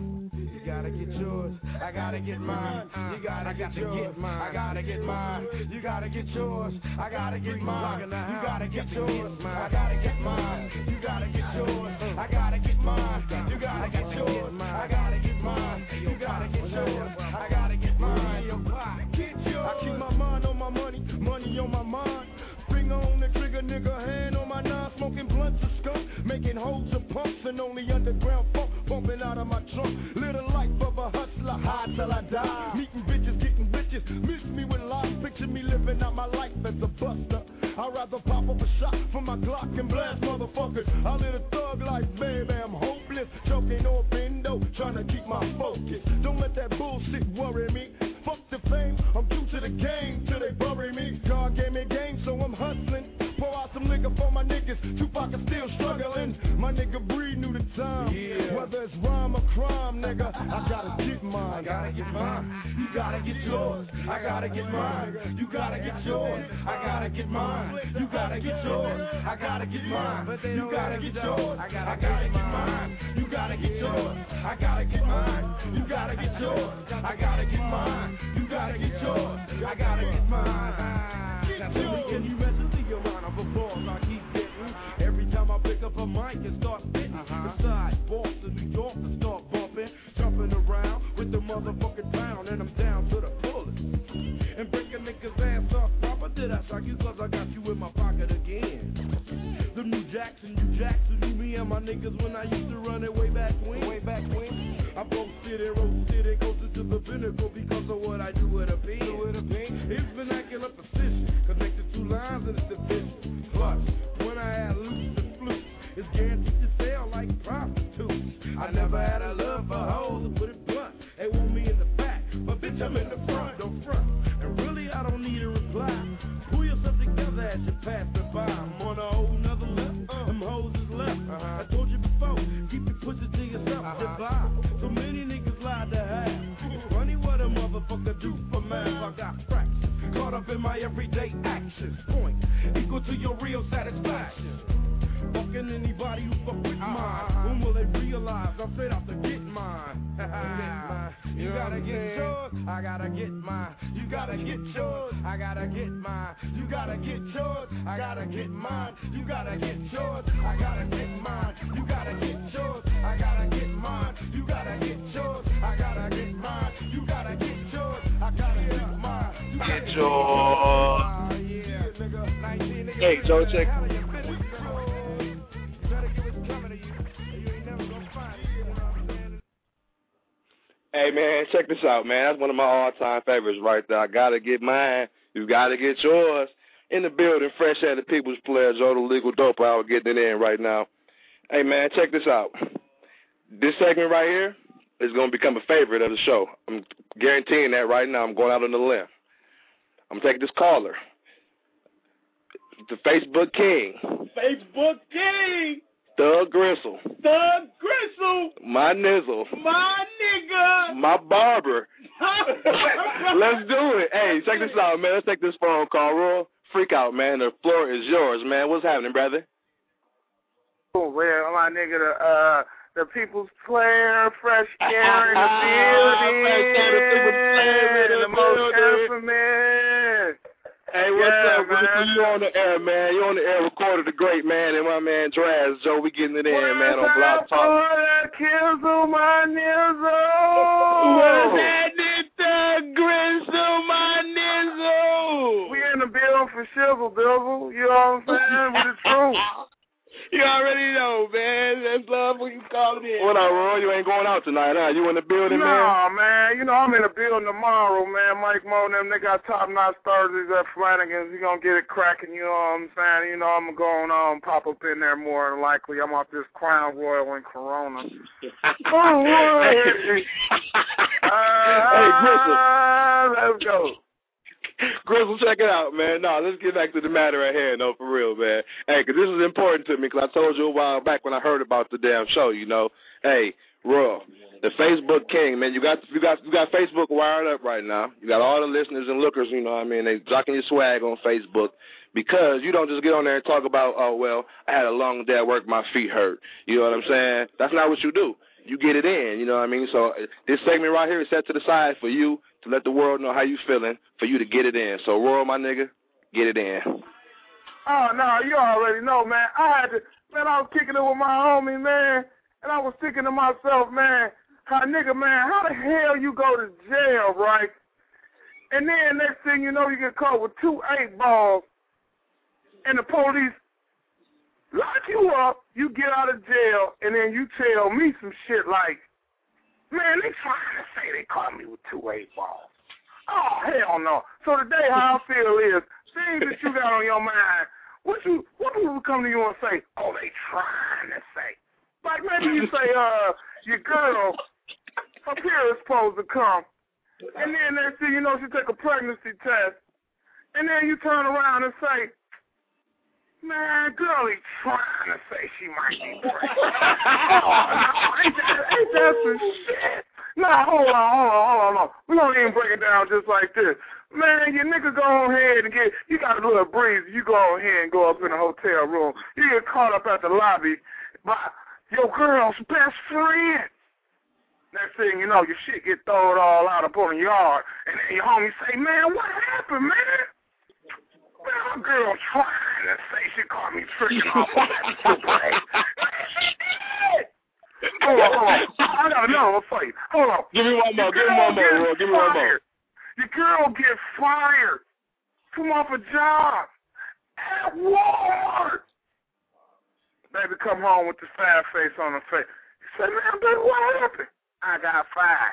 You gotta get yours, I gotta get mine. You gotta get mine, I gotta get mine. You gotta get yours, I gotta get mine. You gotta get yours, I gotta get mine. You gotta get yours, I gotta get mine. You gotta get yours, I gotta get mine. You gotta get yours, I gotta get mine. Get yours. I keep my mind on my money, money on my mind. Finger on the trigger, nigga, hand on my nine, smoking blunts of skunk, making holes of pumps and only underground funk bumping out of my trunk. Little life of a hustler, high till I die. Meeting bitches, getting bitches, miss me with lies, picture me living out my life as a buster. I'd rather pop up a shot from my Glock and blast motherfuckers. I live a thug life, baby, I'm hopeless, choking on window, trying to keep my focus. Don't let that bullshit worry me. Fuck the fame, I'm true to the game till they bury me. God gave me game, so I'm hustling. Pour out some liquor for my niggas. Tupac is still struggling. My nigga Breed knew the time. Yeah. Whether it's rhyme or crime, nigga, I gotta get mine. I gotta get mine. You gotta get yours. I gotta get mine. You gotta get yours. I gotta get mine. You gotta get yours. I gotta get mine. You gotta get yours. I gotta get mine. You gotta get yours. I gotta get mine. You gotta get yours. I gotta get mine. You gotta get yours. I gotta get mine. Can you measure the amount of applause I keep getting every time I pick up a mic and start spitting? Besides, Boston, New York, I start bumping, jumping around with the motherfucking pound, and I'm down to the fullest. And break a nigga's ass off proper. Did I shock you? Cause I got you in my pocket again. The New Jackson, knew me and my niggas when I used to run it way back when. I boasted and roasted and closer to the pinnacle because of what I do with a pen. It's vernacular precision, connected two lines and it's division. Plus, when I had loose and flutes, it's guaranteed to sell like prostitutes. I never had a love for hoes, to put it blunt. They want me in the back, but bitch, bitch, I'm in the front. And really, I don't need a reply. Pull yourself together as you pass me by. I'm on a whole nother level. Them hoes is left. I told you before, keep your pussy to yourself. Goodbye. So many niggas lied to have. It's funny what a motherfucker do for math. I got fractions caught up in my everyday actions. Point equal to your real satisfaction. Fucking anybody who fuck with mine. When will they realize I'm straight out to get mine? You gotta get yours, I gotta get mine. You gotta get yours, I gotta get mine. You gotta get yours, I gotta get mine. You gotta get yours, I gotta get mine. You gotta get yours, I gotta get mine. You gotta get yours, I gotta get mine. You gotta get yours, I gotta get mine. Get yours. Hey, Joe, check. Hey, man, check this out, man. That's one of my all-time favorites right there. I gotta get mine. You gotta get yours. In the building, fresh at the People's Player, Joe the Legal Dope out getting it in right now. Hey, man, check this out. This segment right here is going to become a favorite of the show. I'm guaranteeing that right now. I'm going out on the limb. I'm taking this caller. The Facebook King. Facebook King. Thug Gristle. Thug Gristle. My nizzle. My nigga. My barber. Let's do it. Hey, check this out, man. Let's take this phone call. Royal Freak Out, man. The floor is yours, man. What's happening, brother? Oh, well, my nigga, the People's Player, Fresh Air in the building. The most infamous. Hey, what's up, man? You on the air, man. You on the air recorded the great man and my man Draz, Joe. We getting it in, man, on Block Talk. Kizzle, my nizzle. What's happening, Thug Gristle, my nizzle? We in the building for Shizzle, Bizzle. You know what I'm saying? With the truth. You already know, man. That's love when you call it in. What up, Roy? You ain't going out tonight, huh? You in the building, man? No, man. You know, I'm in the building tomorrow, man. Mike Mo and them, they got top-notch Thursdays at Flanagan's. You gonna get it cracking, you know what I'm saying? You know, I'm going to pop up in there more than likely. I'm off this Crown Royal and Corona. Hey, Gristle. Let's go. Gristle, check it out, man. No, let's get back to the matter at hand, though, for real, man. Hey, because this is important to me, because I told you a while back when I heard about the damn show, you know. Hey, Royal, the Facebook King, man, you got Facebook wired up right now. You got all the listeners and lookers, you know what I mean, they jocking your swag on Facebook, because you don't just get on there and talk about, oh, well, I had a long day at work, my feet hurt. You know what I'm saying? That's not what you do. You get it in, you know what I mean? So this segment right here is set to the side for you to let the world know how you feeling, for you to get it in. So, Royal, my nigga, get it in. Oh, no, you already know, man. I was kicking it with my homie, man, and I was thinking to myself, man, how the hell you go to jail, right? And then next thing you know, you get caught with 2 8-balls, and the police lock you up, you get out of jail, and then you tell me some shit like, man, they trying to say they caught me with 2 8-balls. Oh, hell no. So today how I feel is, things that you got on your mind, what people come to you and say, oh, they trying to say. Like maybe you say, your girl, her period's supposed to come, and then next thing you know, she take a pregnancy test, and then you turn around and say, man, girl ain't trying to say she might be pregnant. Oh, no, ain't that some shit? Nah, hold on. We don't even break it down just like this. Man, your nigga go ahead and you got a little breeze, you go ahead and go up in the hotel room. You get caught up at the lobby by your girl's best friend. Next thing you know, your shit get thrown all out up on the yard, and then your homie say, man, what happened, man? My girl trying to say she caught me tricking off of that Super 8. She did. Hold on. I got another one for you. Hold on. Give me one more, Roy. Give me one more. Your girl get fired. Come off a job at Walmart. Baby come home with the sad face on her face. He said, man, baby, what happened? I got fired.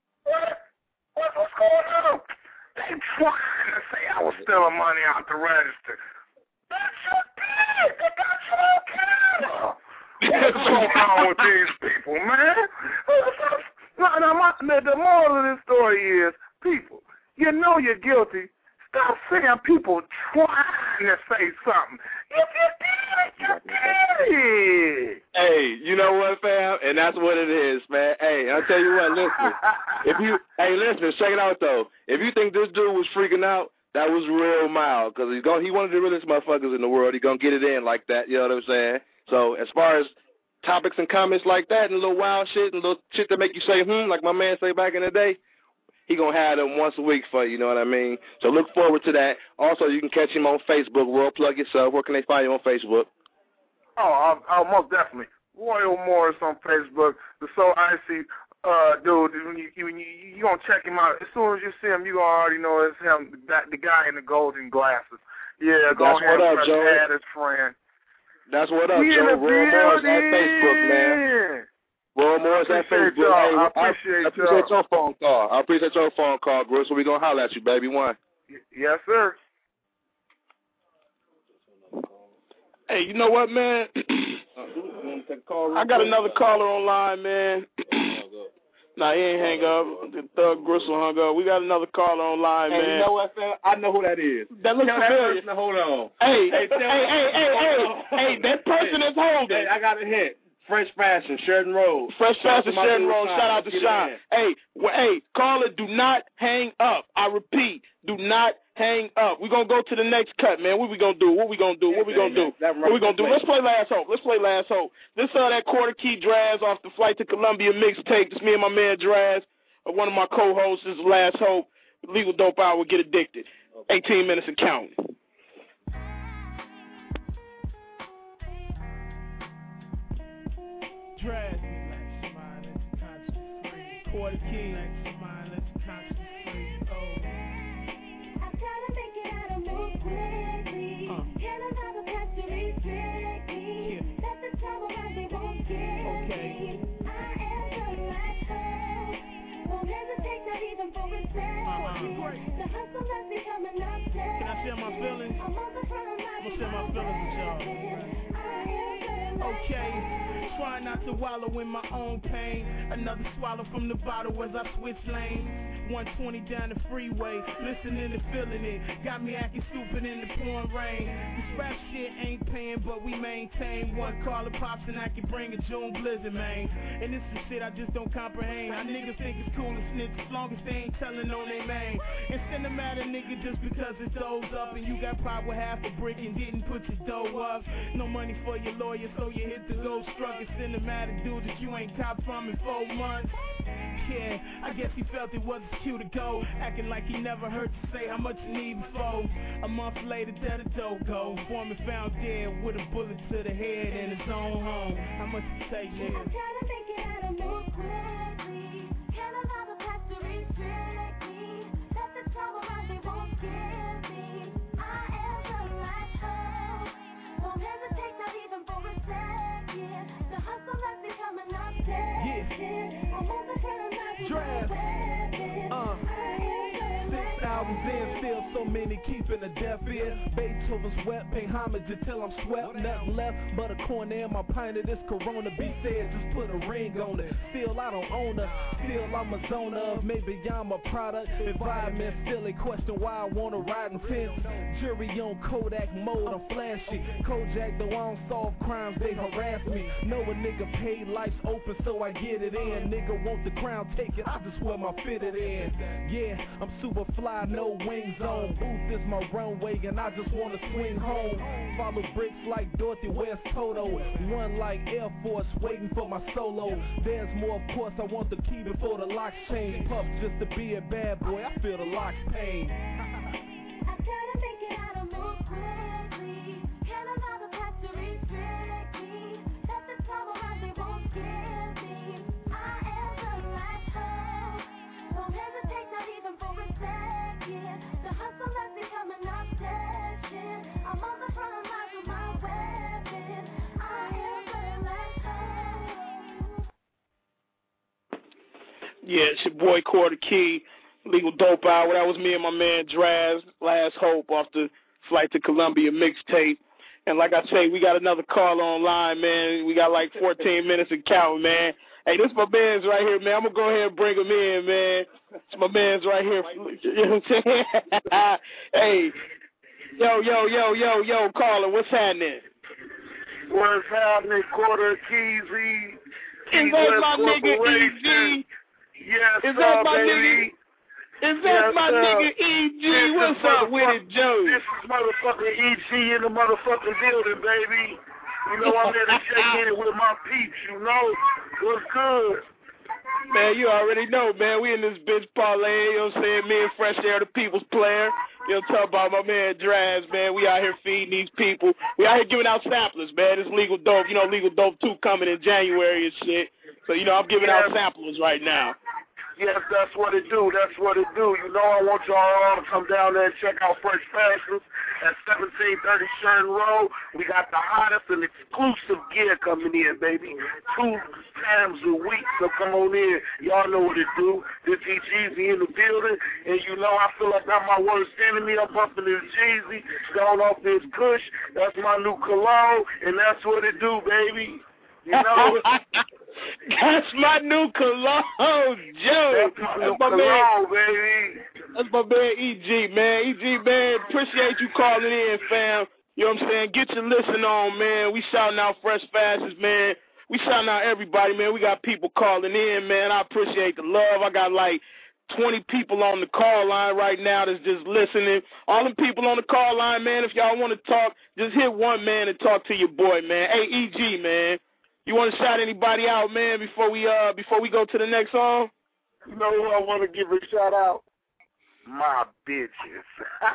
What's going on? They trying to say I was stealing money out the register. That's your pig. They got you on camera. What's going on with these people, man? Now, the moral of this story is, you know you're guilty, stop saying people trying to say something. If you did it, you did it. Hey, you know what, fam? And that's what it is, man. Hey, I'll tell you what, listen. Listen, check it out, though. If you think this dude was freaking out, that was real mild, because he wanted the realest motherfuckers in the world. He going to get it in like that, you know what I'm saying? So as far as topics and comments like that and a little wild shit and little shit that make you say, like my man say back in the day, he going to have them once a week for you know what I mean? So look forward to that. Also, you can catch him on Facebook. World Plug yourself. Where can they find you on Facebook? Oh, most definitely. Royal Morris on Facebook. The So Icy dude, you going to check him out. As soon as you see him, you going to already know it's him, the guy in the golden glasses. Yeah, go ahead and add his friend. That's what up, Joe. Royal Morris at Facebook, man. Royal Morris at Facebook. I appreciate your phone call. I appreciate your phone call, Bruce. So we going to holler at you, baby. One. Yes, sir. Hey, you know what, man? I got another caller online, man. Nah, he ain't hang up. The Thug Gristle hung up. We got another caller online, man. Hey, you know what, fam? I know who that is. That looks familiar. Hold on. Hey, that person is holding. Hey, I got a hint. Fresh Fashion, Sheridan Road. Fresh Fashion, Sheridan Road. Shout out to Sean. Hey, caller, do not hang up. I repeat, do not hang up. We're going to go to the next cut, man. What we going to do? What we going to do? Let's play Last Hope. This that Quarter Key Draz off the Flight to Columbia mixtape. This me and my man Draz. One of my co-hosts is Last Hope. Legal Dope Hour, Get Addicted. 18 minutes and counting. Draz, Quarter Key, Can I share my feelings? I'm gonna share my feelings with y'all. Okay. Try not to wallow in my own pain. Another swallow from the bottle as I switch lanes. 120 down the freeway, listening and feeling it. Got me acting stupid in the pouring rain. This rap shit ain't paying, but we maintain. One caller pops and I can bring a June blizzard, man. And this is shit I just don't comprehend. How niggas think it's cool to snitch as long as they ain't telling on their man. And send them at a nigga just because it does up. And you got power half a brick and didn't put your dough up. No money for your lawyer, so you hit the ghost truck. And send them at a dude that you ain't cop from in 4 months. Yeah, I guess he felt it wasn't cute to go. Acting like he never heard to say how much you need before. A month later, there the dough go. Foreman found dead with a bullet to the head in his own home. How much it take, nigga? I'm trying to make it out of more quickly. Can't allow the past to restrict me. Let the trouble around me won't give me. I am the right hoe. Won't hesitate, not even for a second. The hustle has become an obsession. I'm on the front of Draz. 6 albums in, still so many keeping a deaf ear. Beethoven's wet, pay homage until I'm swept. Nothing left but a corner in my pint of this Corona. B said just put a ring on it. Still I don't own her, still I'm a zone of. Maybe I'm a product, environment still a question why I wanna ride in fence. Jury on Kodak mode, I'm flashy. Kojak, though I don't solve crimes, they harass me. Know a nigga paid, life's open so I get it in. Nigga want the crown, take it, I just wear my fitted in. Yeah, I'm super fly, no wings on. Booth is my runway and I just wanna swing home. Follow bricks like Dorothy West Toto. One like Air Force, waiting for my solo. There's more, of course, I want the key before the locks change. Puff just to be a bad boy, I feel the locks pain. I gotta make it out of more quickly. Can't allow the past to restrict me. Let the trouble around me won't give me. I am the right hoe. Won't hesitate, not even for a second. The hustle has become an obsession. I'm on the front lines with my weapon. I am the right hoe. Yeah, it's your boy Quarter Key, Legal Dope Hour. That was me and my man Draz, Last Hope off the Flight to Columbia mixtape. And like I say, we got another caller online, man. We got like 14 minutes and counting, man. Hey, this my man's right here, man. I'm going to go ahead and bring him in, man. It's my man's right here. You know what I'm saying? Hey, yo, caller, what's happening? What's happening, Quarter Keezy? Is that my nigga E.G.? Yes, is that my baby. Is that my nigga E.G.? What's up with it, Joe? This is motherfucking E.G. in the motherfucking building, baby. You know, I'm here to check in with my peeps, you know. What's good? Man, you already know, man. We in this bitch parlay, you know what I'm saying? Me and Fresh Air, the people's player. You know, talk about my man Drabs, man. We out here feeding these people. We out here giving out samplers, man. It's Legal Dope. You know, Legal Dope 2 coming in January and shit. So, you know, I'm giving out samplers right now. Yes, that's what it do. That's what it do. You know, I want y'all all to come down there and check out Fresh Fashions at 1730 Sherman Road. We got the hottest and exclusive gear coming in, baby. 2 times a week, so come on in. Y'all know what it do. This is Jeezy in the building, and you know I feel like I'm my worst enemy. I'm bumping this Jeezy, going off this Kush. That's my new cologne, and that's what it do, baby. You know? That's my new cologne, Joe. That's my new cologne, baby. That's my man E.G., man. E.G., man, appreciate you calling in, fam. You know what I'm saying? Get your listen on, man. We shouting out Fresh Fashions, man. We shouting out everybody, man. We got people calling in, man. I appreciate the love. I got like 20 people on the call line right now that's just listening. All them people on the call line, man, if y'all want to talk, just hit one man and talk to your boy, man. Hey, E.G., man. You want to shout anybody out, man, before we go to the next song? You know who I want to give a shout out? My bitches.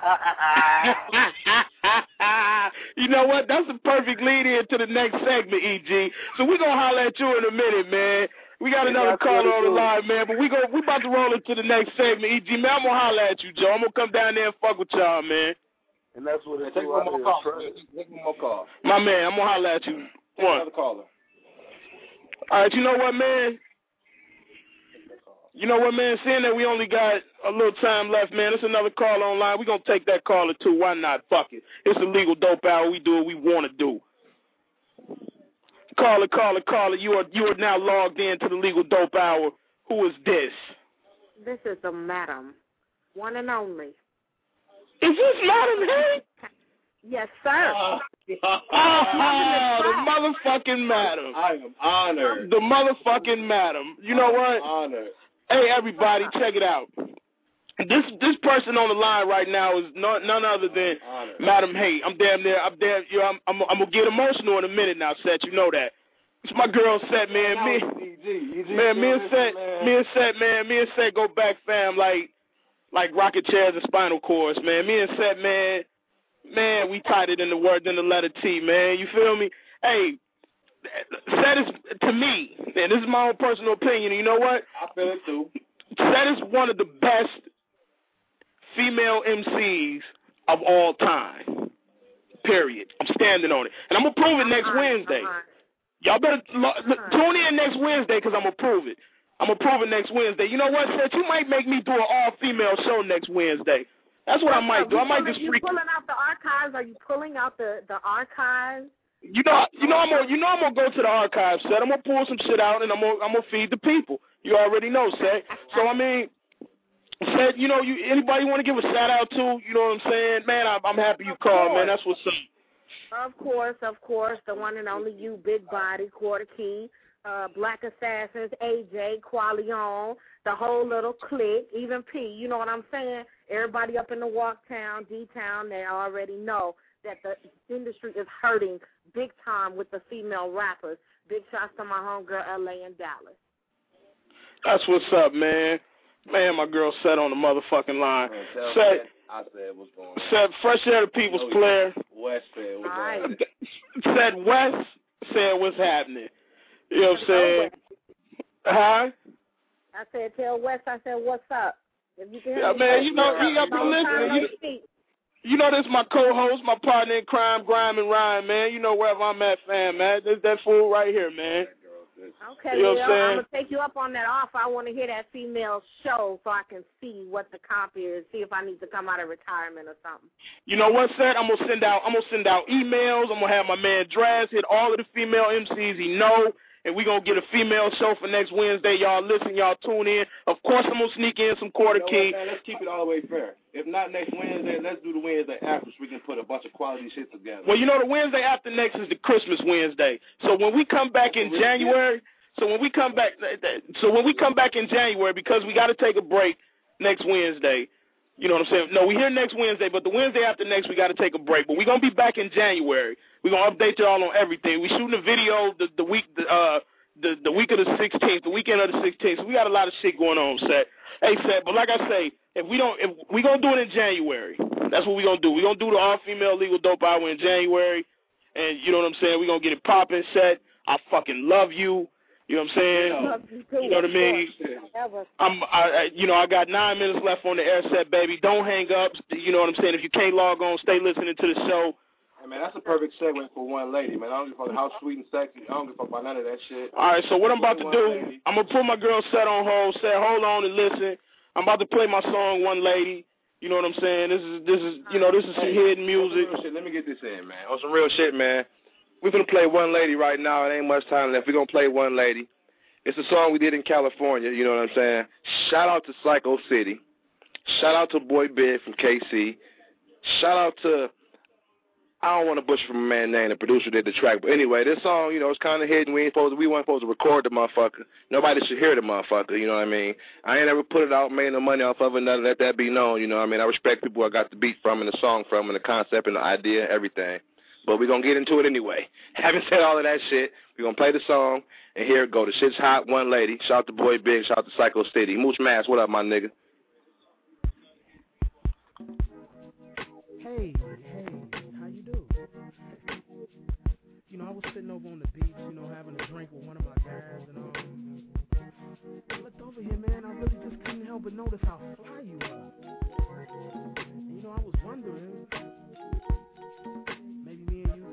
You know what? That's a perfect lead in to the next segment, E.G. So we're going to holler at you in a minute, man. We got another caller on the line, man, but we about to roll into the next segment, E.G. Man, I'm going to holler at you, Joe. I'm going to come down there and fuck with y'all, man. And that's what it is. Take one more call. Take one more call. My man, I'm going to holler at you. Take another caller. All right, you know what, man? Seeing that we only got a little time left, man, there's another call online. We're going to take that caller, too. Why not? Fuck it. It's a Legal Dope Hour. We do what we want to do. Caller. You are now logged in to the Legal Dope Hour. Who is this? This is the madam. One and only. Is this Madam Hay? Yes, sir. The motherfucking madam. I am honored. The motherfucking madam. You know what? Honored. Hey, everybody, check it out. This person on the line right now is none other than Madam Hay. I'm gonna get emotional in a minute now, Seth. You know that. It's my girl, Seth, man. Me and Seth go back, fam, like rocket chairs and spinal cords, man. Me and Seth, man, we tighter than the letter T, man. You feel me? Hey, Seth is, to me, and this is my own personal opinion, you know what? I feel it too. Seth is one of the best female MCs of all time. Period. I'm standing on it. And I'm going to prove it next Wednesday. Y'all better tune in next Wednesday because I'm going to prove it. I'm going to prove it next Wednesday. You know what, Seth? You might make me do an all-female show next Wednesday. That's what I might do. I might just freak. Are you pulling out the archives? Are you pulling out the archives? You know I'm gonna go to the archives, Seth. I'm gonna pull some shit out and I'm gonna feed the people. You already know, Seth. So I mean, Seth, you know, anybody want to give a shout out to? You know what I'm saying, man? I'm happy you called, man. That's what's up. Of course, the one and only you, Big Body, Quarter Key, Black Assassins, AJ, Qualion, the whole little clique, even P. You know what I'm saying? Everybody up in the Walktown, D-Town, they already know that the industry is hurting big time with the female rappers. Big shots to my homegirl, L.A. and Dallas. That's what's up, man. Man, my girl Seth on the motherfucking line. Seth, I said what's going on. Seth, Fresh Air, the people's player. West said what's going on. Said West said what's happening. You know what I'm saying? Huh? I said, tell West, I said, what's up? If you can yeah, man, you know, you got to listen. You know, this is my co-host, my partner in crime, Grime and Rhyme, man. You know, wherever I'm at, fam, man. This that fool right here, man. Okay, you know I'm going to take you up on that offer. I want to hear that female show so I can see what the comp is, see if I need to come out of retirement or something. You know what, Seth? I'm gonna send out emails. I'm gonna have my man Draz hit all of the female MCs he know. and we're going to get a female show for next Wednesday. Y'all listen, y'all tune in. Of course, I'm going to sneak in some Quarter Key. Man, let's keep it all the way fair. If not next Wednesday, let's do the Wednesday after so we can put a bunch of quality shit together. Well, you know, the Wednesday after next is the Christmas Wednesday. So when we come back in January, when we come back in January, because we got to take a break next Wednesday, you know what I'm saying? No, we're here next Wednesday, but the Wednesday after next, we got to take a break. But we're going to be back in January. We're going to update y'all on everything. We're shooting a video the week of the 16th, the weekend of the 16th. So we got a lot of shit going on, Seth. Hey, Seth, but like I say, if we're going to do it in January, that's what we're going to do. We're going to do the all-female legal dope hour in January, and you know what I'm saying? We're going to get it popping, Seth. I fucking love you. You know what I'm saying? You know what I mean? I got 9 minutes left on the air set, baby. Don't hang up. You know what I'm saying? If you can't log on, stay listening to the show. Hey, man, that's a perfect segue for one lady, man. I don't give a fuck how sweet and sexy. I don't give a fuck about none of that shit. All right, so what I'm about to do, I'm going to put my girl Seth on hold. Seth, hold on and listen. I'm about to play my song, One Lady. You know what I'm saying? This is some hidden music. Let me get this in, man. On some real shit, man. We're going to play One Lady right now. It ain't much time left. We're going to play One Lady. It's a song we did in California, you know what I'm saying? Shout out to Psycho City. Shout out to Boy Big from KC. Shout out to, I don't want to butcher from a man name, the producer did the track. But anyway, this song, you know, it's kind of hidden. We weren't supposed to record the motherfucker. Nobody should hear the motherfucker, you know what I mean? I ain't ever put it out, made no money off of it, nothing, let that be known, you know what I mean? I respect people I got the beat from and the song from and the concept and the idea and everything. But we're going to get into it anyway. Having said all of that shit, we're going to play the song, and here it go. The shit's hot, One Lady. Shout out to Boy Big. Shout out to Psycho City. Mooch Mass, what up, my nigga? Hey, how you do? You know, I was sitting over on the beach, you know, having a drink with one of my guys, and I looked over here, man, I really just couldn't help but notice how fly you are. And, you know, I was wondering, maybe me and you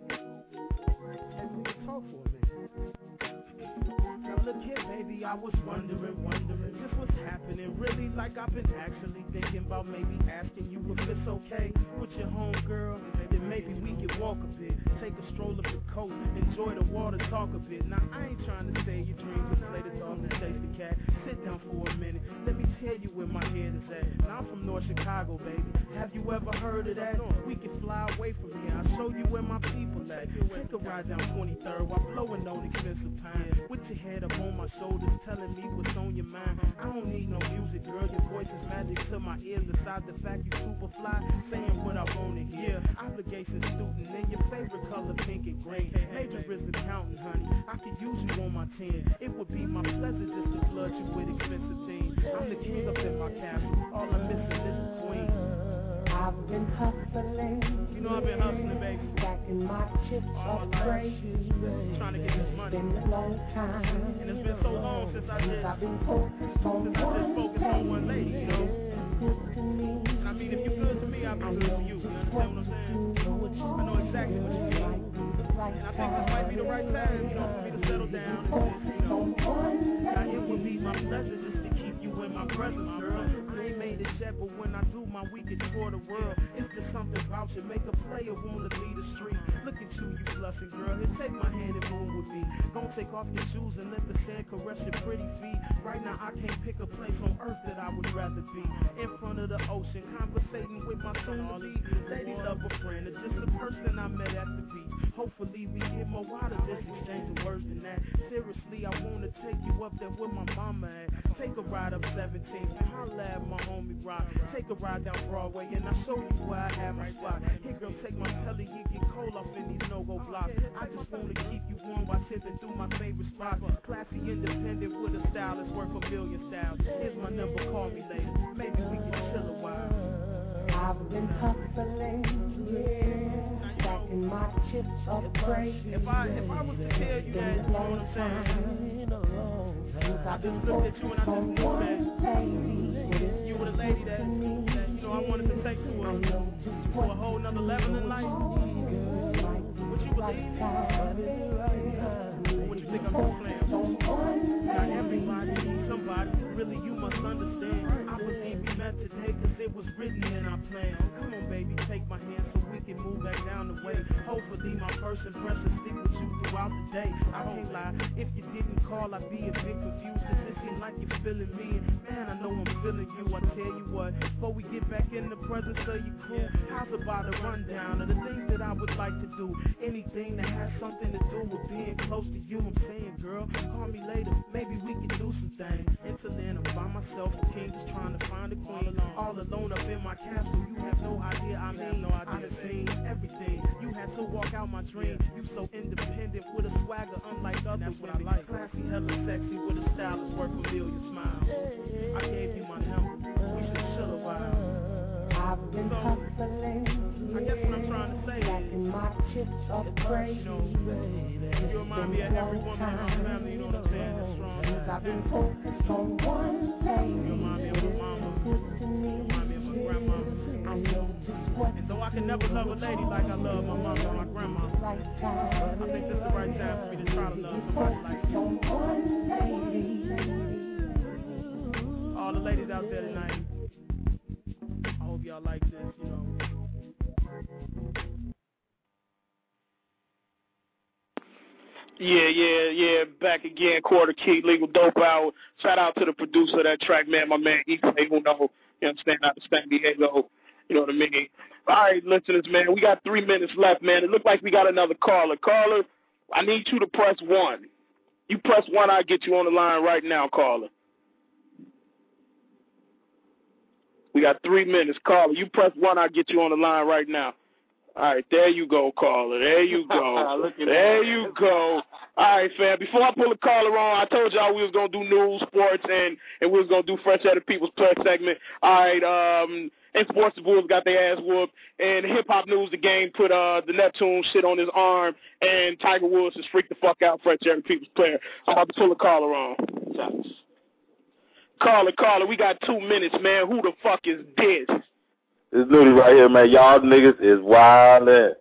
could talk for a minute. Now look here, baby, I was wondering just what's happening. Really, like I've been actually thinking about maybe asking you if it's okay with your homegirl. Then maybe we could walk a bit, take a stroll up the coast, enjoy the water, talk a bit. Now I ain't trying to say your dreams and play the song to chase the cat. Sit down for a minute, let me tell you where my head is at. Now I'm from North Chicago, baby. Have you ever heard of that? We can fly away from here. I'll show you where my people at. Take a ride down 23rd while blowing on expensive time. With your head up on my shoulders, telling me what's on your mind. I don't need no music, girl. Your voice is magic to my ears. Besides the fact you super fly, saying what I wanna hear. Obligation student in your favorite color, pink and green. Major is accounting, honey. I could use you on my team. It would be my pleasure just to flood you with expensive things. I'm the king up in my castle. All I'm missing is the queen. I've been hustling. You know I've been hustling, baby. Stacking my chips all up my life. crazy. Trying to get this money. It's been a long time. And it's been so long since I just focused on one lady, you know. And I mean, if you're good to me, I'll be good to you. You understand what I'm saying? I know exactly what you mean. And I think this might be the right time, you know, for me to settle down and just, you know. Now it would be my pleasure just to keep you in my presence, girl. I ain't made it yet, but when I do, my weekend tour the world. It's just something about you, make a player wanna lead the street. Look at you blushing, girl. Here, take my hand and move with me. Don't take off your shoes and let the sand caress your pretty feet. Right now, I can't pick a place on earth that I would rather be. In front of the ocean, conversating with my son. Lady, love a friend, or just a person I met at the beach. Hopefully, we get more out of this exchange of words than that. Seriously, I wanna take you up there where my mama at. Take a ride up 17th and holla at my homie Rock. Take a ride down Broadway and I'll show you where I have my spot. Hey girl, take my telly, you get cold off in these no-go blocks. I just wanna keep you warm while tipping through my favorite spots. Classy, independent with a style that's worth a million styles. Here's my number, call me later. Maybe we can chill a while. I've been hustling, stacking my chips up crazy. If I was to tell you that, you know what I'm saying? I just looked at you and I just knew that you were the lady that you know I wanted to take to a whole nother level in life. Would you believe me? What you think I'm just playing? Not everybody needs somebody. Really, you must understand. I believe we met today because it was written in our plan. Come on, baby, take my hand so we can move back down the way. Hopefully, my first impression stick with you throughout throughout the day. I can't lie, if you didn't call, I'd be a bit confused. Cause it seems like you're feeling me. Man, I know I'm feeling you. I tell you what, before we get back in the presence of your crew, how's about a rundown of the things that I would like to do? Anything that has something to do with being close to you. I'm saying, girl, call me later. Maybe we can do some things. Until then, I'm by myself, a king, just trying to find a queen. All alone up in my castle. You have no idea. I mean, I done seen everything. You had to walk out my dream. You so independent with a swagger unlike others. That's what I like. Classy, hella sexy with a style that's worth a million smiles. I gave you my number. We should chill a while. I've been hustling. I guess what I'm trying to say is, my chips are crazy. You remind me of every woman in my family. You know what I'm saying? That's strong. I've been focused on one thing. You remind me of my mama. You remind me of my grandma. I know just what. And though I can never love a lady like I love my mama or my grandma, I think this is the right time for me to try to love somebody like you. All the ladies out there tonight, I hope y'all like this, you know. Yeah. Back again, Quarter Key, Legal Dope Hour. Shout out to the producer of that track, man, my man Ife, who know, you understand, out of San Diego. You know what I mean? All right, listeners, man, we got 3 minutes left, man. It looked like we got another caller. Caller, I need you to press 1. You press 1, I'll get you on the line right now, caller. We got 3 minutes, caller. You press 1, I'll get you on the line right now. All right, there you go, caller. There you go. There you go. All right, fam. Before I pull the caller on, I told y'all we was going to do news, sports, and we was going to do Fresh Out of People's Player segment. All right, and sports, the Bulls got their ass whooped. And hip-hop news, the game put the Neptune shit on his arm, and Tiger Woods is freaked the fuck out, Fresh Out of People's Player. I'm about to pull the caller on. Caller, we got 2 minutes, man. Who the fuck is this? This Nudie right here, man. Y'all niggas is wildin'.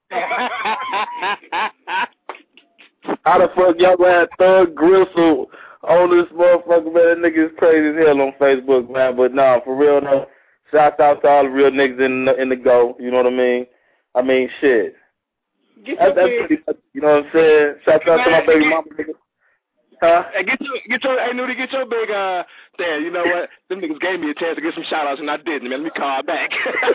How the fuck y'all gonna have Thug Gristle on this motherfucker, man? That nigga is crazy as hell on Facebook, man. But nah, for real, no. Shouts out to all the real niggas in the go. You know what I mean? I mean, shit. That's pretty much, you know what I'm saying? Shouts out to my baby mama, nigga. Huh? Hey, get your big there. You know what? Them niggas gave me a chance to get some shout outs and I didn't, man. Let me call back.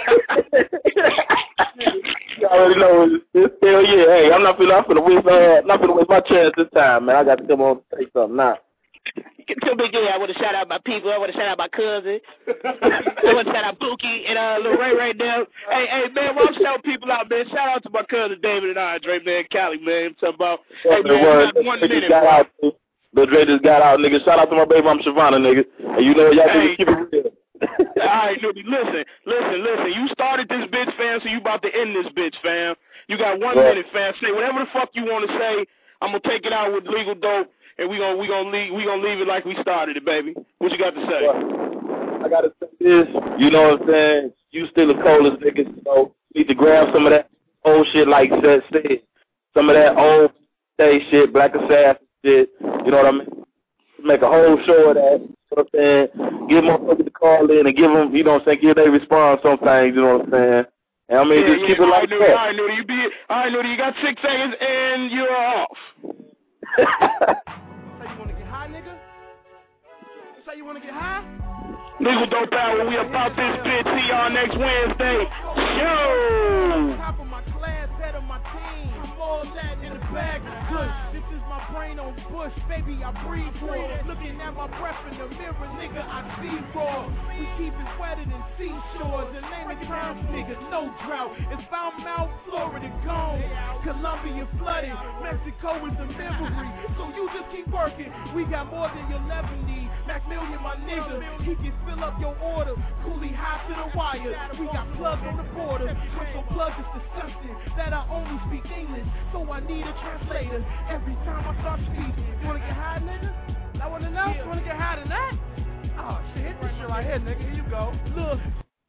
You already know it's hell yeah. Hey, I'm not finna waste my chance this time, man. I got to come on and say something now. Get your big yeah. I want to shout out my people. I want to shout out my cousin. I want to shout out Pookie and Lil Ray right now. Hey, man, while I'm shouting people out, man, shout out to my cousin David and Andre, man, Cali, man. I'm talking about, hey, man, 1 minute, bro. Lil Dre just got out, nigga. Shout out to my baby mom, Shavana, nigga. And you know y'all niggas keep it real. All right, Nudie, listen. You started this bitch, fam, so you about to end this bitch, fam. You got 1 minute, fam. Say whatever the fuck you want to say. I'm gonna take it out with Legal Dope, and we gonna leave it like we started it, baby. What you got to say? I gotta say this. You know what I'm saying? You still the coldest niggas. So you need to grab some of that old shit, like Seth said. Some of that old day shit, Black Assassin shit. You know what I mean? Make a whole show of that. You know what I'm saying? Give motherfuckers to call in and give them, you know what I'm saying, give their response on things, you know what I'm saying? And I mean, just keep it like that. All right, Nudie, you got 6 seconds and you're off. Say you want to get high, nigga? Say you want to get high? Legal Dope Hour, we about this bitch. See y'all next Wednesday. Show! Top of my class, head of my team. All that in the bag is good. This is my brain on Bush, baby, I breathe for. Looking at my breath in the mirror, nigga, I see raw. We keep it wetter than seashores. And name it time, nigga, no drought. It's found Mount Florida gone. Colombia flooded. Mexico is a memory. So you just keep working. We got more than your 11D. Mac Million, my nigga. He can fill up your order. Coolie high to the wire. We got plugs on the border. With some plugs, it's disgusting that I only speak English. So I need a translator every time I start speaking. You wanna get high, nigga? I wanna know. You wanna get high tonight? Oh shit, hit this shit right here, nigga. Here you go. Look.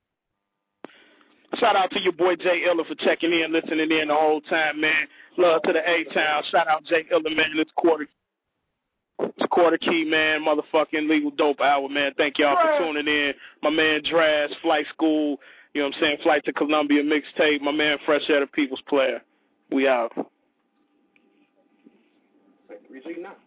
Shout out to your boy Jay Iller for checking in, listening in the whole time, man. Love to the A-Town. Shout out Jay Iller, man. It's Quarter Key, man. Motherfucking Legal Dope Hour, man. Thank y'all for tuning in. My man Draz, Flight School. You know what I'm saying? Flight to Columbia mixtape. My man Fresh Out of People's Player. We out. Retweet now.